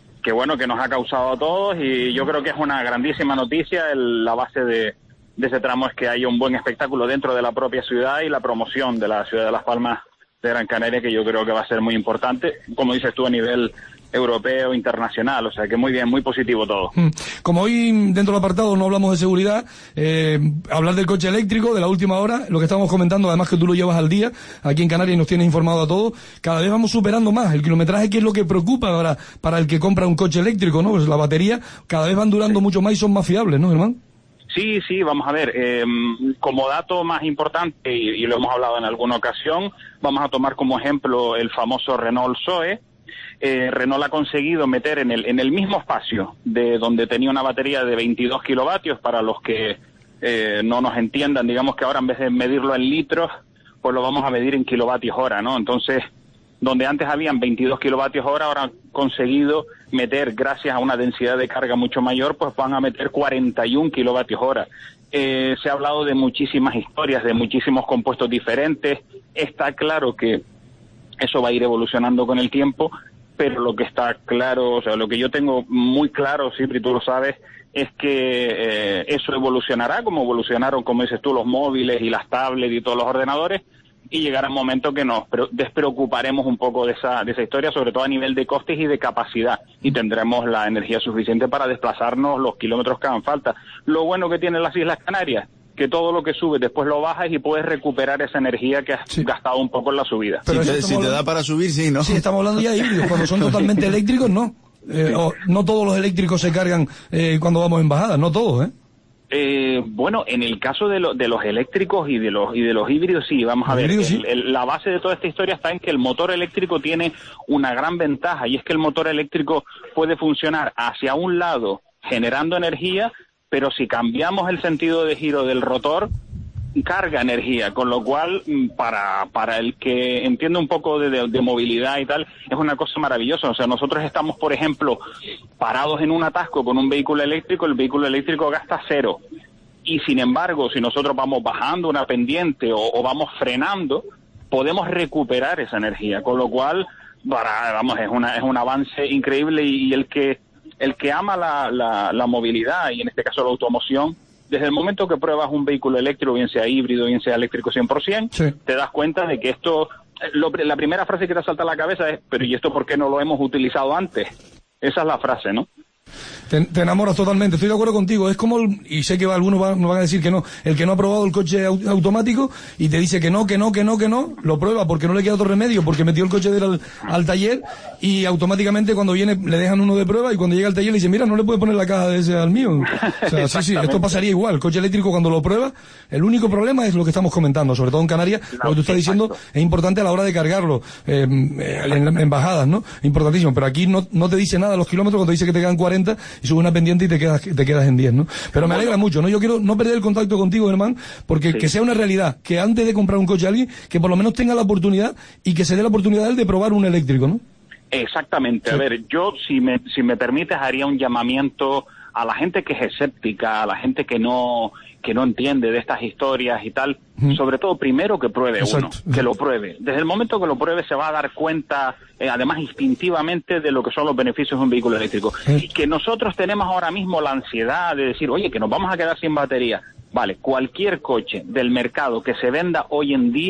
nos ha causado a todos y yo creo que es una grandísima noticia. La base de ese tramo es que haya un buen espectáculo dentro de la propia ciudad y la promoción de la ciudad de Las Palmas de Gran Canaria, que yo creo que va a ser muy importante, como dices tú, a nivel europeo, internacional, o sea que muy bien, muy positivo todo. Como hoy dentro del apartado no hablamos de seguridad, hablar del coche eléctrico, de la última hora, lo que estamos comentando, además que tú lo llevas al día, aquí en Canarias y nos tienes informado a todos, cada vez vamos superando más el kilometraje, que es lo que preocupa ahora para el que compra un coche eléctrico, ¿no? Pues la batería, cada vez van durando mucho más y son más fiables, ¿no, Germán? Sí, vamos a ver, como dato más importante, y lo hemos hablado en alguna ocasión, vamos a tomar como ejemplo el famoso Renault Zoe. Renault ha conseguido meter en el mismo espacio de donde tenía una batería de 22 kilovatios, para los que no nos entiendan, digamos que ahora en vez de medirlo en litros, pues lo vamos a medir en kilovatios hora, ¿no? Entonces, donde antes habían 22 kilovatios hora, ahora han conseguido meter, gracias a una densidad de carga mucho mayor, pues van a meter 41 kilovatios hora. Se ha hablado de muchísimas historias, de muchísimos compuestos diferentes. Está claro que eso va a ir evolucionando con el tiempo, pero lo que está claro, o sea, lo que yo tengo muy claro, Cipri, tú lo sabes, es que eso evolucionará, como evolucionaron, como dices tú, los móviles y las tablets y todos los ordenadores, y llegará un momento que nos despreocuparemos un poco de esa historia, sobre todo a nivel de costes y de capacidad, y tendremos la energía suficiente para desplazarnos los kilómetros que hagan falta. Lo bueno que tienen las Islas Canarias, que todo lo que sube después lo bajas y puedes recuperar esa energía que has gastado un poco en la subida. Pero si te da para subir, sí, ¿no? Sí, estamos hablando ya de híbridos. Cuando son totalmente eléctricos, no. No todos los eléctricos se cargan cuando vamos en bajada, no todos, ¿eh? Bueno, en el caso de los eléctricos y de los híbridos, sí, vamos a ver, la base de toda esta historia está en que el motor eléctrico tiene una gran ventaja, y es que el motor eléctrico puede funcionar hacia un lado generando energía, pero si cambiamos el sentido de giro del rotor, carga energía, con lo cual para el que entiende un poco de movilidad y tal, es una cosa maravillosa. O sea, nosotros estamos, por ejemplo, parados en un atasco con un vehículo eléctrico, el vehículo eléctrico gasta 0, y sin embargo, si nosotros vamos bajando una pendiente o vamos frenando, podemos recuperar esa energía, con lo cual es un avance increíble, y el que ama la movilidad, y en este caso la automoción, desde el momento que pruebas un vehículo eléctrico, bien sea híbrido, bien sea eléctrico 100%, te das cuenta de que esto, la primera frase que te salta a la cabeza es, pero ¿y esto por qué no lo hemos utilizado antes? Esa es la frase, ¿no? Te enamoras totalmente, estoy de acuerdo contigo. Es como, y sé que algunos nos van a decir que no, el que no ha probado el coche automático y te dice que no, lo prueba porque no le queda otro remedio, porque metió el coche al taller, y automáticamente cuando viene le dejan uno de prueba, y cuando llega al taller le dice, mira, no le puede poner la caja de ese al mío. O sea, sí, esto pasaría igual. El coche eléctrico, cuando lo prueba, el único problema es lo que estamos comentando, sobre todo en Canarias, lo que tú estás diciendo es importante a la hora de cargarlo, en bajadas, ¿no? Importantísimo, pero aquí no te dice nada los kilómetros, cuando dice que te quedan 40 y subes una pendiente y te quedas en 10, ¿no? Pero me alegra mucho, ¿no? Yo quiero no perder el contacto contigo, Germán, porque que sea una realidad, que antes de comprar un coche a alguien, que por lo menos tenga la oportunidad, y que se dé la oportunidad a él de probar un eléctrico, ¿no? Exactamente. Sí. A ver, yo, si me permites, haría un llamamiento a la gente que es escéptica, a la gente que no entiende de estas historias y tal, sobre todo primero que pruebe uno, que lo pruebe. Desde el momento que lo pruebe se va a dar cuenta, además instintivamente, de lo que son los beneficios de un vehículo eléctrico. Y que nosotros tenemos ahora mismo la ansiedad de decir, oye, que nos vamos a quedar sin batería. Vale, cualquier coche del mercado que se venda hoy en día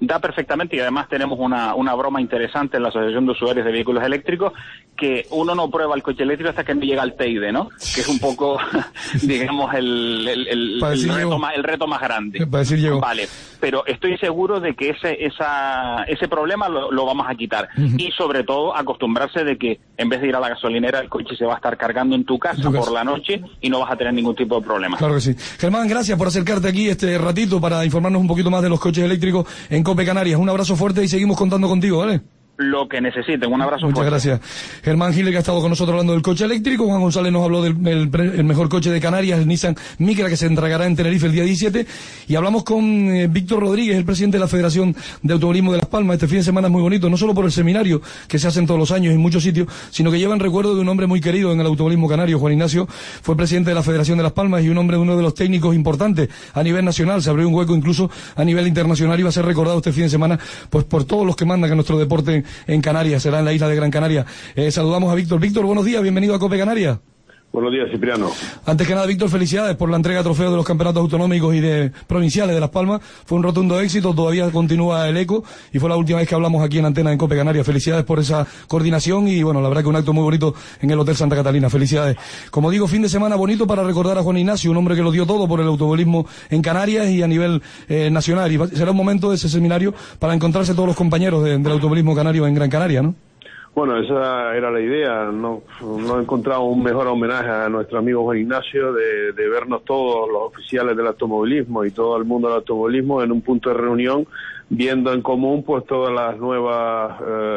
da perfectamente, y además tenemos una broma interesante en la Asociación de Usuarios de Vehículos Eléctricos, que uno no prueba el coche eléctrico hasta que no llega al Teide, ¿no? Que es un poco, digamos, el reto más grande. Vale, pero estoy seguro de que ese problema lo vamos a quitar. Y sobre todo acostumbrarse de que en vez de ir a la gasolinera, el coche se va a estar cargando en tu casa por la noche y no vas a tener ningún tipo de problema. Claro que sí. Germán, gracias por acercarte aquí este ratito para informarnos un poquito más de los coches eléctricos en Cope Canarias. Un abrazo fuerte y seguimos contando contigo, ¿vale? Lo que necesiten, un abrazo fuerte. Muchas gracias. Germán Gil, que ha estado con nosotros hablando del coche eléctrico. Juan González nos habló del mejor coche de Canarias, el Nissan Micra, que se entregará en Tenerife el día 17. Y hablamos con Víctor Rodríguez, el presidente de la Federación de Automovilismo de Las Palmas. Este fin de semana es muy bonito, no solo por el seminario que se hacen todos los años en muchos sitios, sino que lleva en recuerdo de un hombre muy querido en el automovilismo canario. Juan Ignacio fue presidente de la Federación de Las Palmas y uno de los técnicos importantes a nivel nacional. Se abrió un hueco incluso a nivel internacional y va a ser recordado este fin de semana pues por todos los que mandan a nuestro deporte en Canarias. Será en la isla de Gran Canaria. Saludamos a Víctor. Víctor, buenos días, bienvenido a Cope Canarias. Buenos días, Cipriano. Antes que nada, Víctor, felicidades por la entrega de trofeos de los campeonatos autonómicos y provinciales de Las Palmas. Fue un rotundo éxito, todavía continúa el eco y fue la última vez que hablamos aquí en Antena en Cope Canarias. Felicidades por esa coordinación y bueno, la verdad que un acto muy bonito en el Hotel Santa Catalina. Felicidades. Como digo, fin de semana bonito para recordar a Juan Ignacio, un hombre que lo dio todo por el automovilismo en Canarias y a nivel nacional. Y será un momento de ese seminario para encontrarse todos los compañeros del automovilismo canario en Gran Canaria, ¿no? Bueno, esa era la idea, no encontramos un mejor homenaje a nuestro amigo Juan Ignacio de vernos todos los oficiales del automovilismo y todo el mundo del automovilismo en un punto de reunión, viendo en común pues todas las nuevas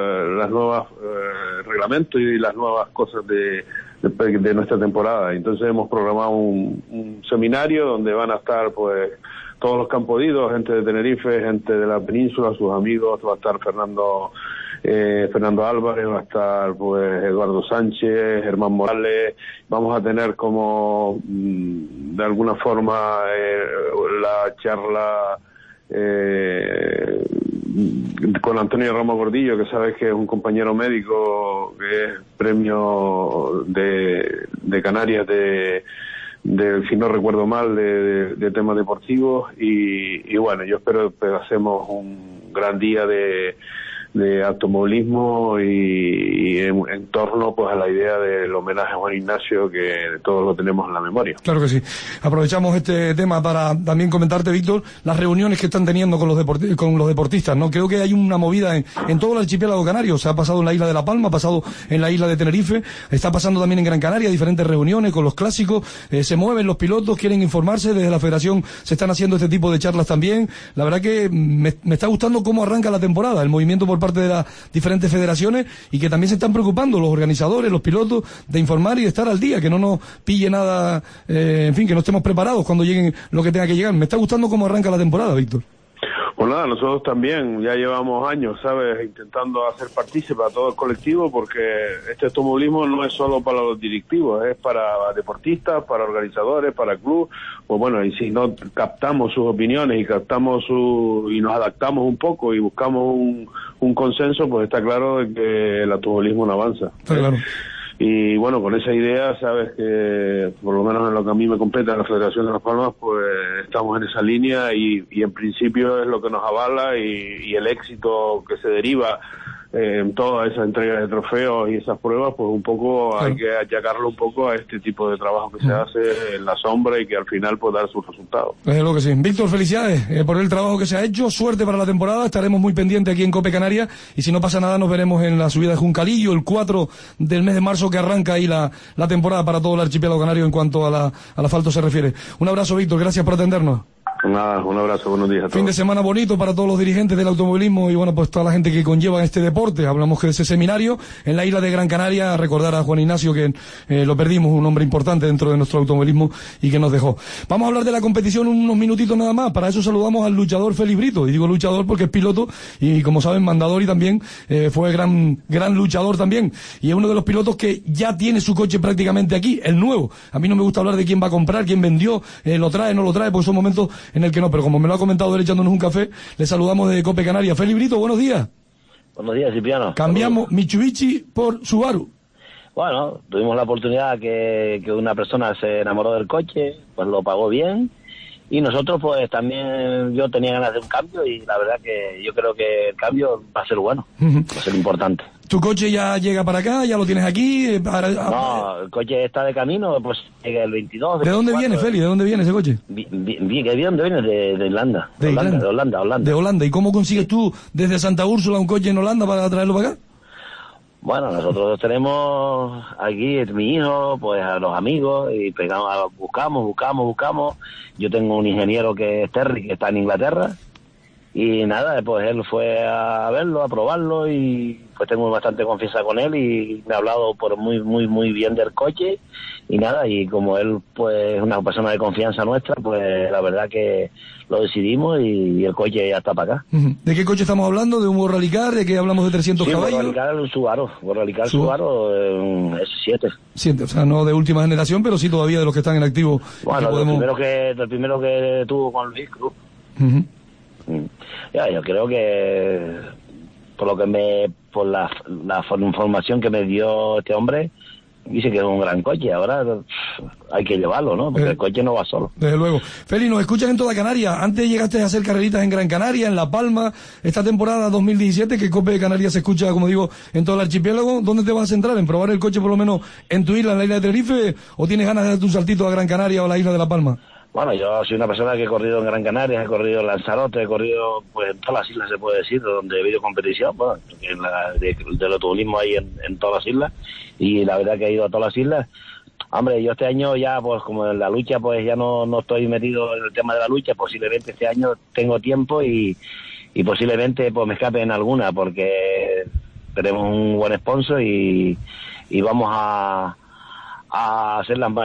reglamentos y las nuevas cosas de nuestra temporada. Entonces hemos programado un seminario donde van a estar pues todos los campodidos, gente de Tenerife, gente de la península, sus amigos, va a estar Fernando Álvarez, va a estar pues Eduardo Sánchez, Germán Morales. Vamos a tener como de alguna forma la charla con Antonio Ramos Gordillo, que sabes que es un compañero médico que es premio de Canarias si no recuerdo mal, de temas deportivos y bueno, yo espero que hacemos un gran día de automovilismo y en torno pues a la idea del homenaje a Juan Ignacio, que todos lo tenemos en la memoria. Claro que sí. Aprovechamos este tema para también comentarte, Víctor, las reuniones que están teniendo con los deportistas, ¿no? Creo que hay una movida en todo el archipiélago canario. Se ha pasado en la isla de La Palma, ha pasado en la isla de Tenerife, está pasando también en Gran Canaria, diferentes reuniones con los clásicos, se mueven los pilotos, quieren informarse, desde la federación se están haciendo este tipo de charlas también. La verdad que me está gustando cómo arranca la temporada, el movimiento por parte de las diferentes federaciones y que también se están preocupando los organizadores, los pilotos, de informar y de estar al día, que no nos pille nada, en fin, que no estemos preparados cuando lleguen lo que tenga que llegar. Me está gustando cómo arranca la temporada, Víctor. Pues nada, nosotros también ya llevamos años, ¿sabes?, intentando hacer partícipe a todo el colectivo, porque este automovilismo no es solo para los directivos, es para deportistas, para organizadores, para clubes. Pues bueno, y si no captamos sus opiniones y nos adaptamos un poco y buscamos un consenso, pues está claro de que el automovilismo no avanza. Está claro. Y bueno, con esa idea, sabes que por lo menos en lo que a mí me compete en la Federación de Las Palmas, pues estamos en esa línea y en principio es lo que nos avala y el éxito que se deriva en toda esa entrega de trofeos y esas pruebas, pues un poco claro, hay que achacarlo un poco a este tipo de trabajo que se hace en la sombra y que al final puede dar sus resultados. Es lo que sí. Víctor, felicidades por el trabajo que se ha hecho, suerte para la temporada, estaremos muy pendientes aquí en Cope Canarias y si no pasa nada nos veremos en la subida de Juncalillo el 4 del mes de marzo, que arranca ahí la temporada para todo el archipiélago canario en cuanto al asfalto se refiere. Un abrazo, Víctor, gracias por atendernos. Nada, un abrazo, buenos días a todos. Fin de semana bonito para todos los dirigentes del automovilismo y bueno, pues toda la gente que conlleva este deporte. Hablamos de ese seminario en la isla de Gran Canaria, recordar a Juan Ignacio que lo perdimos, un hombre importante dentro de nuestro automovilismo y que nos dejó. Vamos a hablar de la competición unos minutitos nada más, para eso saludamos al luchador Félix Brito, y digo luchador porque es piloto y como saben mandador y también fue gran luchador también, y es uno de los pilotos que ya tiene su coche prácticamente aquí, el nuevo. A mí no me gusta hablar de quién va a comprar, quién vendió, lo trae, no lo trae, porque son momentos en el que no, pero como me lo ha comentado él echándonos un café, le saludamos desde Cope Canarias. Félix Brito, buenos días. Buenos días, Cipriano. Cambiamos Mitsubishi por Subaru. Bueno, tuvimos la oportunidad que una persona se enamoró del coche, pues lo pagó bien Y nosotros pues también, yo tenía ganas de un cambio y la verdad que yo creo que el cambio va a ser bueno, va a ser importante. ¿Tu coche ya llega para acá? ¿Ya lo tienes aquí? No, el coche está de camino, pues llega el 22. ¿De dónde viene, Feli? ¿De dónde viene ese coche? ¿De dónde viene? De Holanda. De Holanda. ¿Y cómo consigues tú desde Santa Úrsula un coche en Holanda para traerlo para acá? Bueno, nosotros tenemos aquí mi hijo, pues a los amigos, y buscamos. Yo tengo un ingeniero que es Terry, que está en Inglaterra, y nada, pues él fue a verlo, a probarlo, y pues tengo bastante confianza con él, y me ha hablado por muy bien del coche, y nada, y como él pues es una persona de confianza nuestra, pues la verdad que lo decidimos y el coche ya está para acá. ¿De qué coche estamos hablando? ¿De un Borralicar? ¿De qué hablamos de 300 caballos? Borralicar, un Subaru, S7. 7, o sea, no de última generación, pero sí todavía de los que están en activo. Bueno, el primero que tuvo con Luis Cruz. Ya, yo creo que por la información que me dio este hombre, dice que es un gran coche. Ahora hay que llevarlo, ¿no? Porque el coche no va solo. Desde luego. Feli, nos escuchas en toda Canarias. Antes llegaste a hacer carreritas en Gran Canaria, en La Palma. Esta temporada 2017, que Cope de Canarias se escucha, como digo, en todo el archipiélago. ¿Dónde te vas a centrar? ¿En probar el coche por lo menos en tu isla, en la isla de Tenerife? ¿O tienes ganas de darte un saltito a Gran Canaria o a la isla de La Palma? Bueno, yo soy una persona que he corrido en Gran Canaria, he corrido en Lanzarote, he corrido pues en todas las islas, se puede decir, donde he habido competición, bueno, del automovilismo hay en todas las islas, y la verdad que he ido a todas las islas. Hombre, yo este año ya, pues como en la lucha, pues ya no estoy metido en el tema de la lucha, posiblemente este año tengo tiempo y posiblemente pues me escape en alguna, porque tenemos un buen sponsor y vamos a hacer las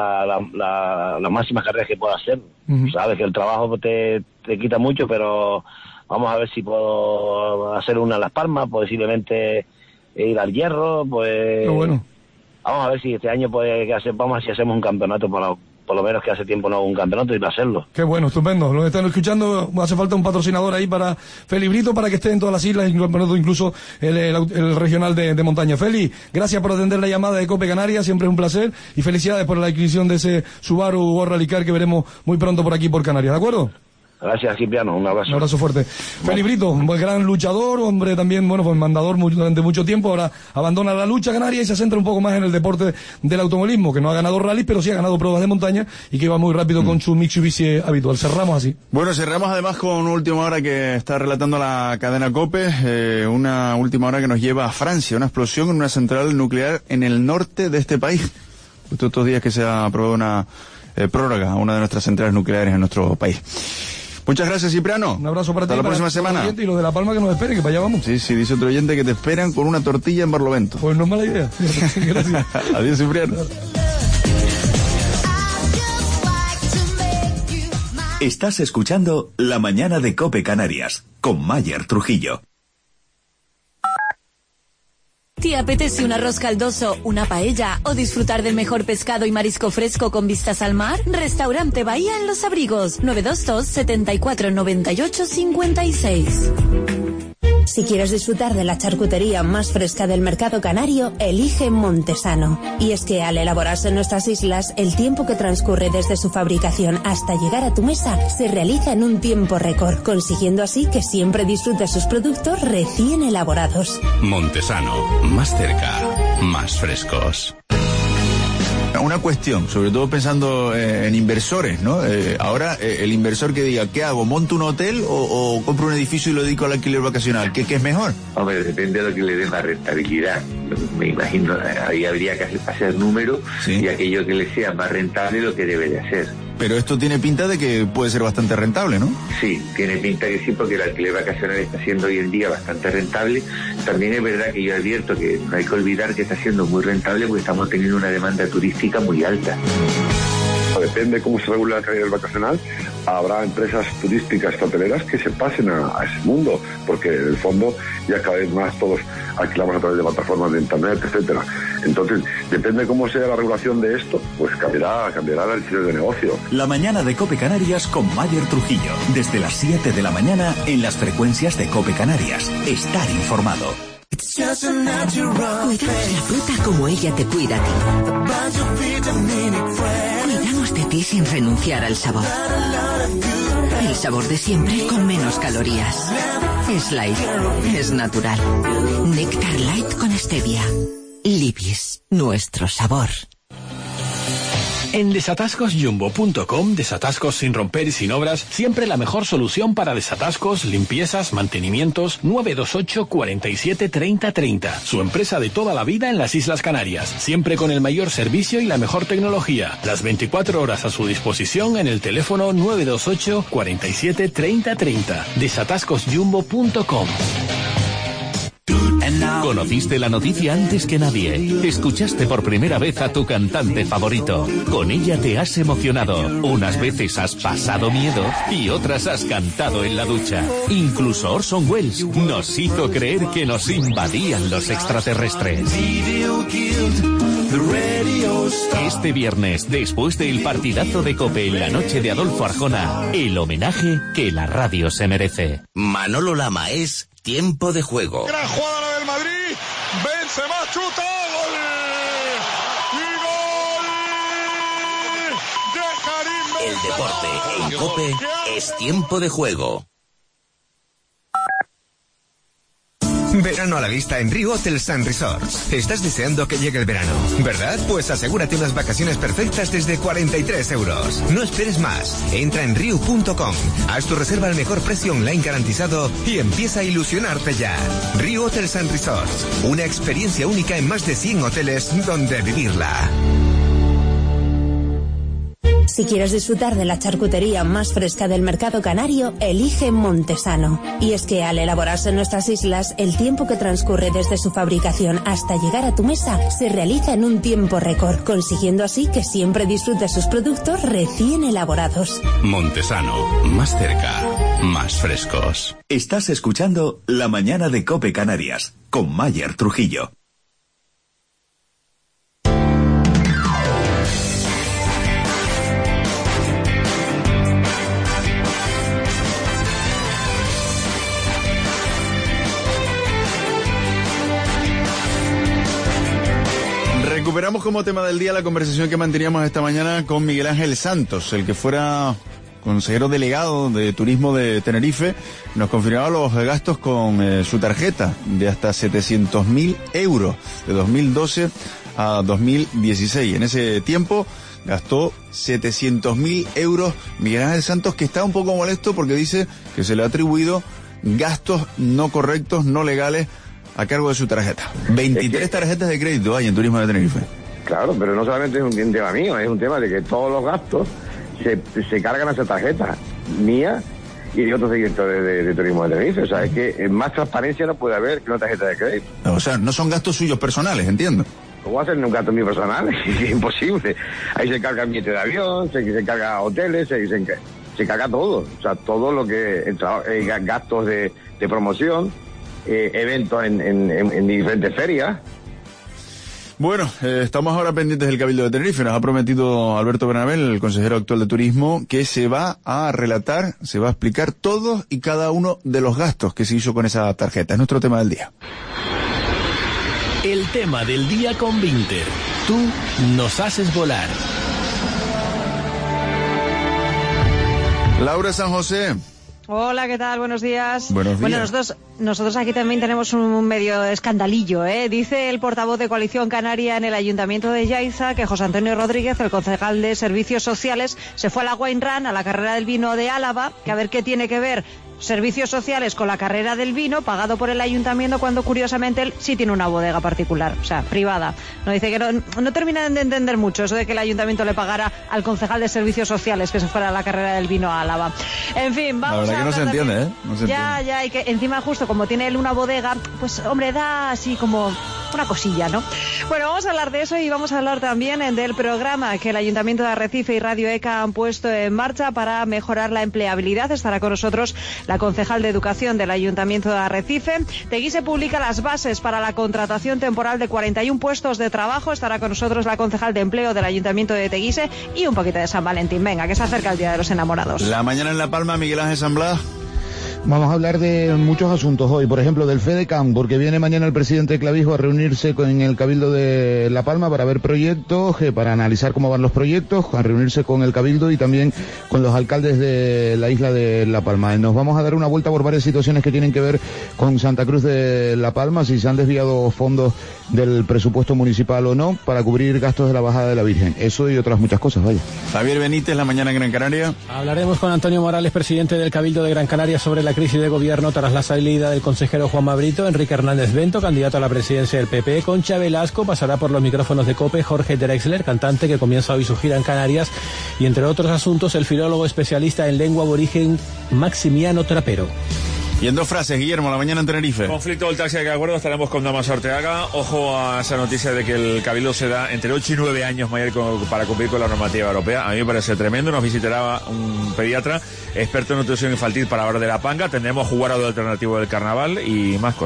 máximas carreras que pueda hacer. Sabes que el trabajo te quita mucho, pero vamos a ver si puedo hacer una en Las Palmas, posiblemente ir al Hierro, pues bueno. Vamos a ver si este año vamos a ver si hacemos un campeonato, por lo menos que hace tiempo no hubo un campeonato, y para hacerlo. Qué bueno, estupendo. Los están escuchando. Hace falta un patrocinador ahí para Feli Brito, para que esté en todas las islas, incluso el regional de montaña. Feli, gracias por atender la llamada de Cope Canarias, siempre es un placer, y felicidades por la adquisición de ese Subaru Borralicar que veremos muy pronto por aquí por Canarias, ¿de acuerdo? Gracias, Cipriano, un abrazo. Un abrazo fuerte. Feli Brito, un gran luchador, hombre también, bueno, pues mandador durante mucho tiempo, ahora abandona la lucha canaria y se centra un poco más en el deporte del automovilismo, que no ha ganado rally, pero sí ha ganado pruebas de montaña y que va muy rápido con su Mitsubishi habitual. Cerramos así. Bueno, cerramos además con una última hora que está relatando la cadena COPE, una última hora que nos lleva a Francia, una explosión en una central nuclear en el norte de este país. Justo estos días que se ha aprobado una prórroga a una de nuestras centrales nucleares en nuestro país. Muchas gracias, Cipriano. Un abrazo para ti. Hasta la próxima semana. Y los de La Palma que nos esperen, que para allá vamos. Sí, dice otro oyente que te esperan con una tortilla en Barlovento. Pues no es mala idea. Gracias. Adiós, Cipriano. Estás escuchando La Mañana de COPE Canarias, con Mayer Trujillo. ¿Te apetece un arroz caldoso, una paella o disfrutar del mejor pescado y marisco fresco con vistas al mar? Restaurante Bahía en Los Abrigos, 922 74 98 56. Si quieres disfrutar de la charcutería más fresca del mercado canario, elige Montesano. Y es que al elaborarse en nuestras islas, el tiempo que transcurre desde su fabricación hasta llegar a tu mesa se realiza en un tiempo récord, consiguiendo así que siempre disfrutes sus productos recién elaborados. Montesano, más cerca, más frescos. Una cuestión, sobre todo pensando en inversores, ¿no? Ahora, el inversor que diga, ¿qué hago? ¿Monto un hotel o compro un edificio y lo dedico al alquiler vacacional? ¿Qué es mejor? Hombre, depende de lo que le dé la rentabilidad. Me imagino, ahí habría que hacer número y aquello que le sea más rentable lo que debe de hacer. Pero esto tiene pinta de que puede ser bastante rentable, ¿no? Sí, tiene pinta que sí, porque el alquiler vacacional está siendo hoy en día bastante rentable. También es verdad que yo advierto que no hay que olvidar que está siendo muy rentable porque estamos teniendo una demanda turística muy alta. Depende cómo se regula el alquiler vacacional, habrá empresas turísticas, hoteleras que se pasen a ese mundo, porque en el fondo ya cada vez más todos alquilamos a través de plataformas de internet, etcétera. Entonces, depende cómo sea la regulación de esto, pues cambiará el estilo de negocio. La mañana de COPE Canarias con Mayer Trujillo, desde las 7 de la mañana en las frecuencias de COPE Canarias. Estar informado. Cuidamos la fruta como ella te cuida a ti. Cuidamos de ti sin renunciar al sabor. El sabor de siempre con menos calorías. Es light, es natural. Néctar Light con stevia. Libis, nuestro sabor. En desatascosjumbo.com, desatascos sin romper y sin obras, siempre la mejor solución para desatascos, limpiezas, mantenimientos. 928 47 30 30. Su empresa de toda la vida en las Islas Canarias, siempre con el mayor servicio y la mejor tecnología. Las 24 horas a su disposición en el teléfono 928 47 30 30. desatascosjumbo.com. Conociste la noticia antes que nadie. Escuchaste por primera vez a tu cantante favorito. Con ella te has emocionado. Unas veces has pasado miedo y otras has cantado en la ducha. Incluso Orson Welles nos hizo creer que nos invadían los extraterrestres. Este viernes, después del partidazo de COPE en la noche de Adolfo Arjona, el homenaje que la radio se merece. Manolo Lama es Tiempo de Juego. Gran jugada la del Madrid. Benzema chuta. ¡Gol! ¡Y gol! De Karim Benzema. El deporte en COPE es Tiempo de Juego. Verano a la vista en Rio Hotels & Resorts. Estás deseando que llegue el verano, ¿verdad? Pues asegúrate unas vacaciones perfectas desde 43 euros. No esperes más. Entra en riu.com, haz tu reserva al mejor precio online garantizado y empieza a ilusionarte ya. Rio Hotels & Resorts. Una experiencia única en más de 100 hoteles donde vivirla. Si quieres disfrutar de la charcutería más fresca del mercado canario, elige Montesano. Y es que al elaborarse en nuestras islas, el tiempo que transcurre desde su fabricación hasta llegar a tu mesa se realiza en un tiempo récord, consiguiendo así que siempre disfrutes sus productos recién elaborados. Montesano, más cerca, más frescos. Estás escuchando La Mañana de COPE Canarias, con Mayer Trujillo. Recuperamos como tema del día la conversación que manteníamos esta mañana con Miguel Ángel Santos, el que fuera consejero delegado de turismo de Tenerife. Nos confirmaba los gastos con su tarjeta de hasta 700.000 euros de 2012 a 2016. En ese tiempo gastó 700.000 euros Miguel Ángel Santos, que está un poco molesto porque dice que se le ha atribuido gastos no correctos, no legales, a cargo de su tarjeta. 23 tarjetas de crédito hay en Turismo de Tenerife. Claro, pero no solamente es un tema mío, es un tema de que todos los gastos se cargan a esa tarjeta mía y de otros seguidores de Turismo de Tenerife. O sea, es que más transparencia no puede haber que una tarjeta de crédito. O sea, no son gastos suyos personales, entiendo. ¿Cómo va a ser un gasto mío personal? Es imposible. Ahí se carga el billete de avión, se carga hoteles, se carga todo. O sea, todo lo que gastos de promoción, eventos en diferentes ferias. Bueno, estamos ahora pendientes del Cabildo de Tenerife. Nos ha prometido Alberto Bernabé, el consejero actual de Turismo, que se va a relatar, se va a explicar todos y cada uno de los gastos que se hizo con esa tarjeta. Es nuestro tema del día. El tema del día con Vinter. Tú nos haces volar. Laura San José. Hola, ¿qué tal? Buenos días. Buenos días. Bueno, nosotros aquí también tenemos un medio escandalillo, ¿eh? Dice el portavoz de Coalición Canaria en el Ayuntamiento de Yaiza que José Antonio Rodríguez, el concejal de Servicios Sociales, se fue a la Wine Run, a la carrera del vino de Álava, que a ver qué tiene que ver servicios sociales con la carrera del vino pagado por el ayuntamiento, cuando curiosamente él sí tiene una bodega particular, o sea, privada. No dice que no terminan de entender mucho eso de que el ayuntamiento le pagara al concejal de servicios sociales que se fuera a la carrera del vino a Álava. En fin, vamos a... La verdad que no se entiende, ¿eh? No se ya, y que encima justo como tiene él una bodega, pues hombre, da así como una cosilla, ¿no? Bueno, vamos a hablar de eso y vamos a hablar también del programa que el Ayuntamiento de Arrecife y Radio ECA han puesto en marcha para mejorar la empleabilidad. Estará con nosotros la concejal de Educación del Ayuntamiento de Arrecife. Teguise publica las bases para la contratación temporal de 41 puestos de trabajo. Estará con nosotros la concejal de Empleo del Ayuntamiento de Teguise y un poquito de San Valentín. Venga, que se acerca el Día de los Enamorados. La mañana en La Palma, Miguel Ángel San Blas. Vamos a hablar de muchos asuntos hoy, por ejemplo del FEDECAM, porque viene mañana el presidente Clavijo a reunirse con el Cabildo de La Palma para ver proyectos, para analizar cómo van los proyectos, a reunirse con el Cabildo y también con los alcaldes de la isla de La Palma. Nos vamos a dar una vuelta por varias situaciones que tienen que ver con Santa Cruz de La Palma, si se han desviado fondos del presupuesto municipal o no para cubrir gastos de la bajada de la Virgen. Eso y otras muchas cosas, vaya. Javier Benítez, la mañana en Gran Canaria. Hablaremos con Antonio Morales, presidente del Cabildo de Gran Canaria, sobre la crisis de gobierno tras la salida del consejero Juan Mabrito. Enrique Hernández Bento, candidato a la presidencia del PP. Concha Velasco pasará por los micrófonos de COPE. Jorge Drexler, cantante que comienza hoy su gira en Canarias. Y entre otros asuntos, el filólogo especialista en lengua aborigen Maximiano Trapero. Y en 2 frases, Guillermo, la mañana en Tenerife. Conflicto del taxi, de acuerdo, estaremos con Damas Orteaga. Ojo a esa noticia de que el Cabildo se da entre 8 y 9 años mayor para cumplir con la normativa europea. A mí me parece tremendo. Nos visitará un pediatra experto en nutrición infantil para hablar de la panga. Tendremos jugar alternativo del carnaval y más cosas.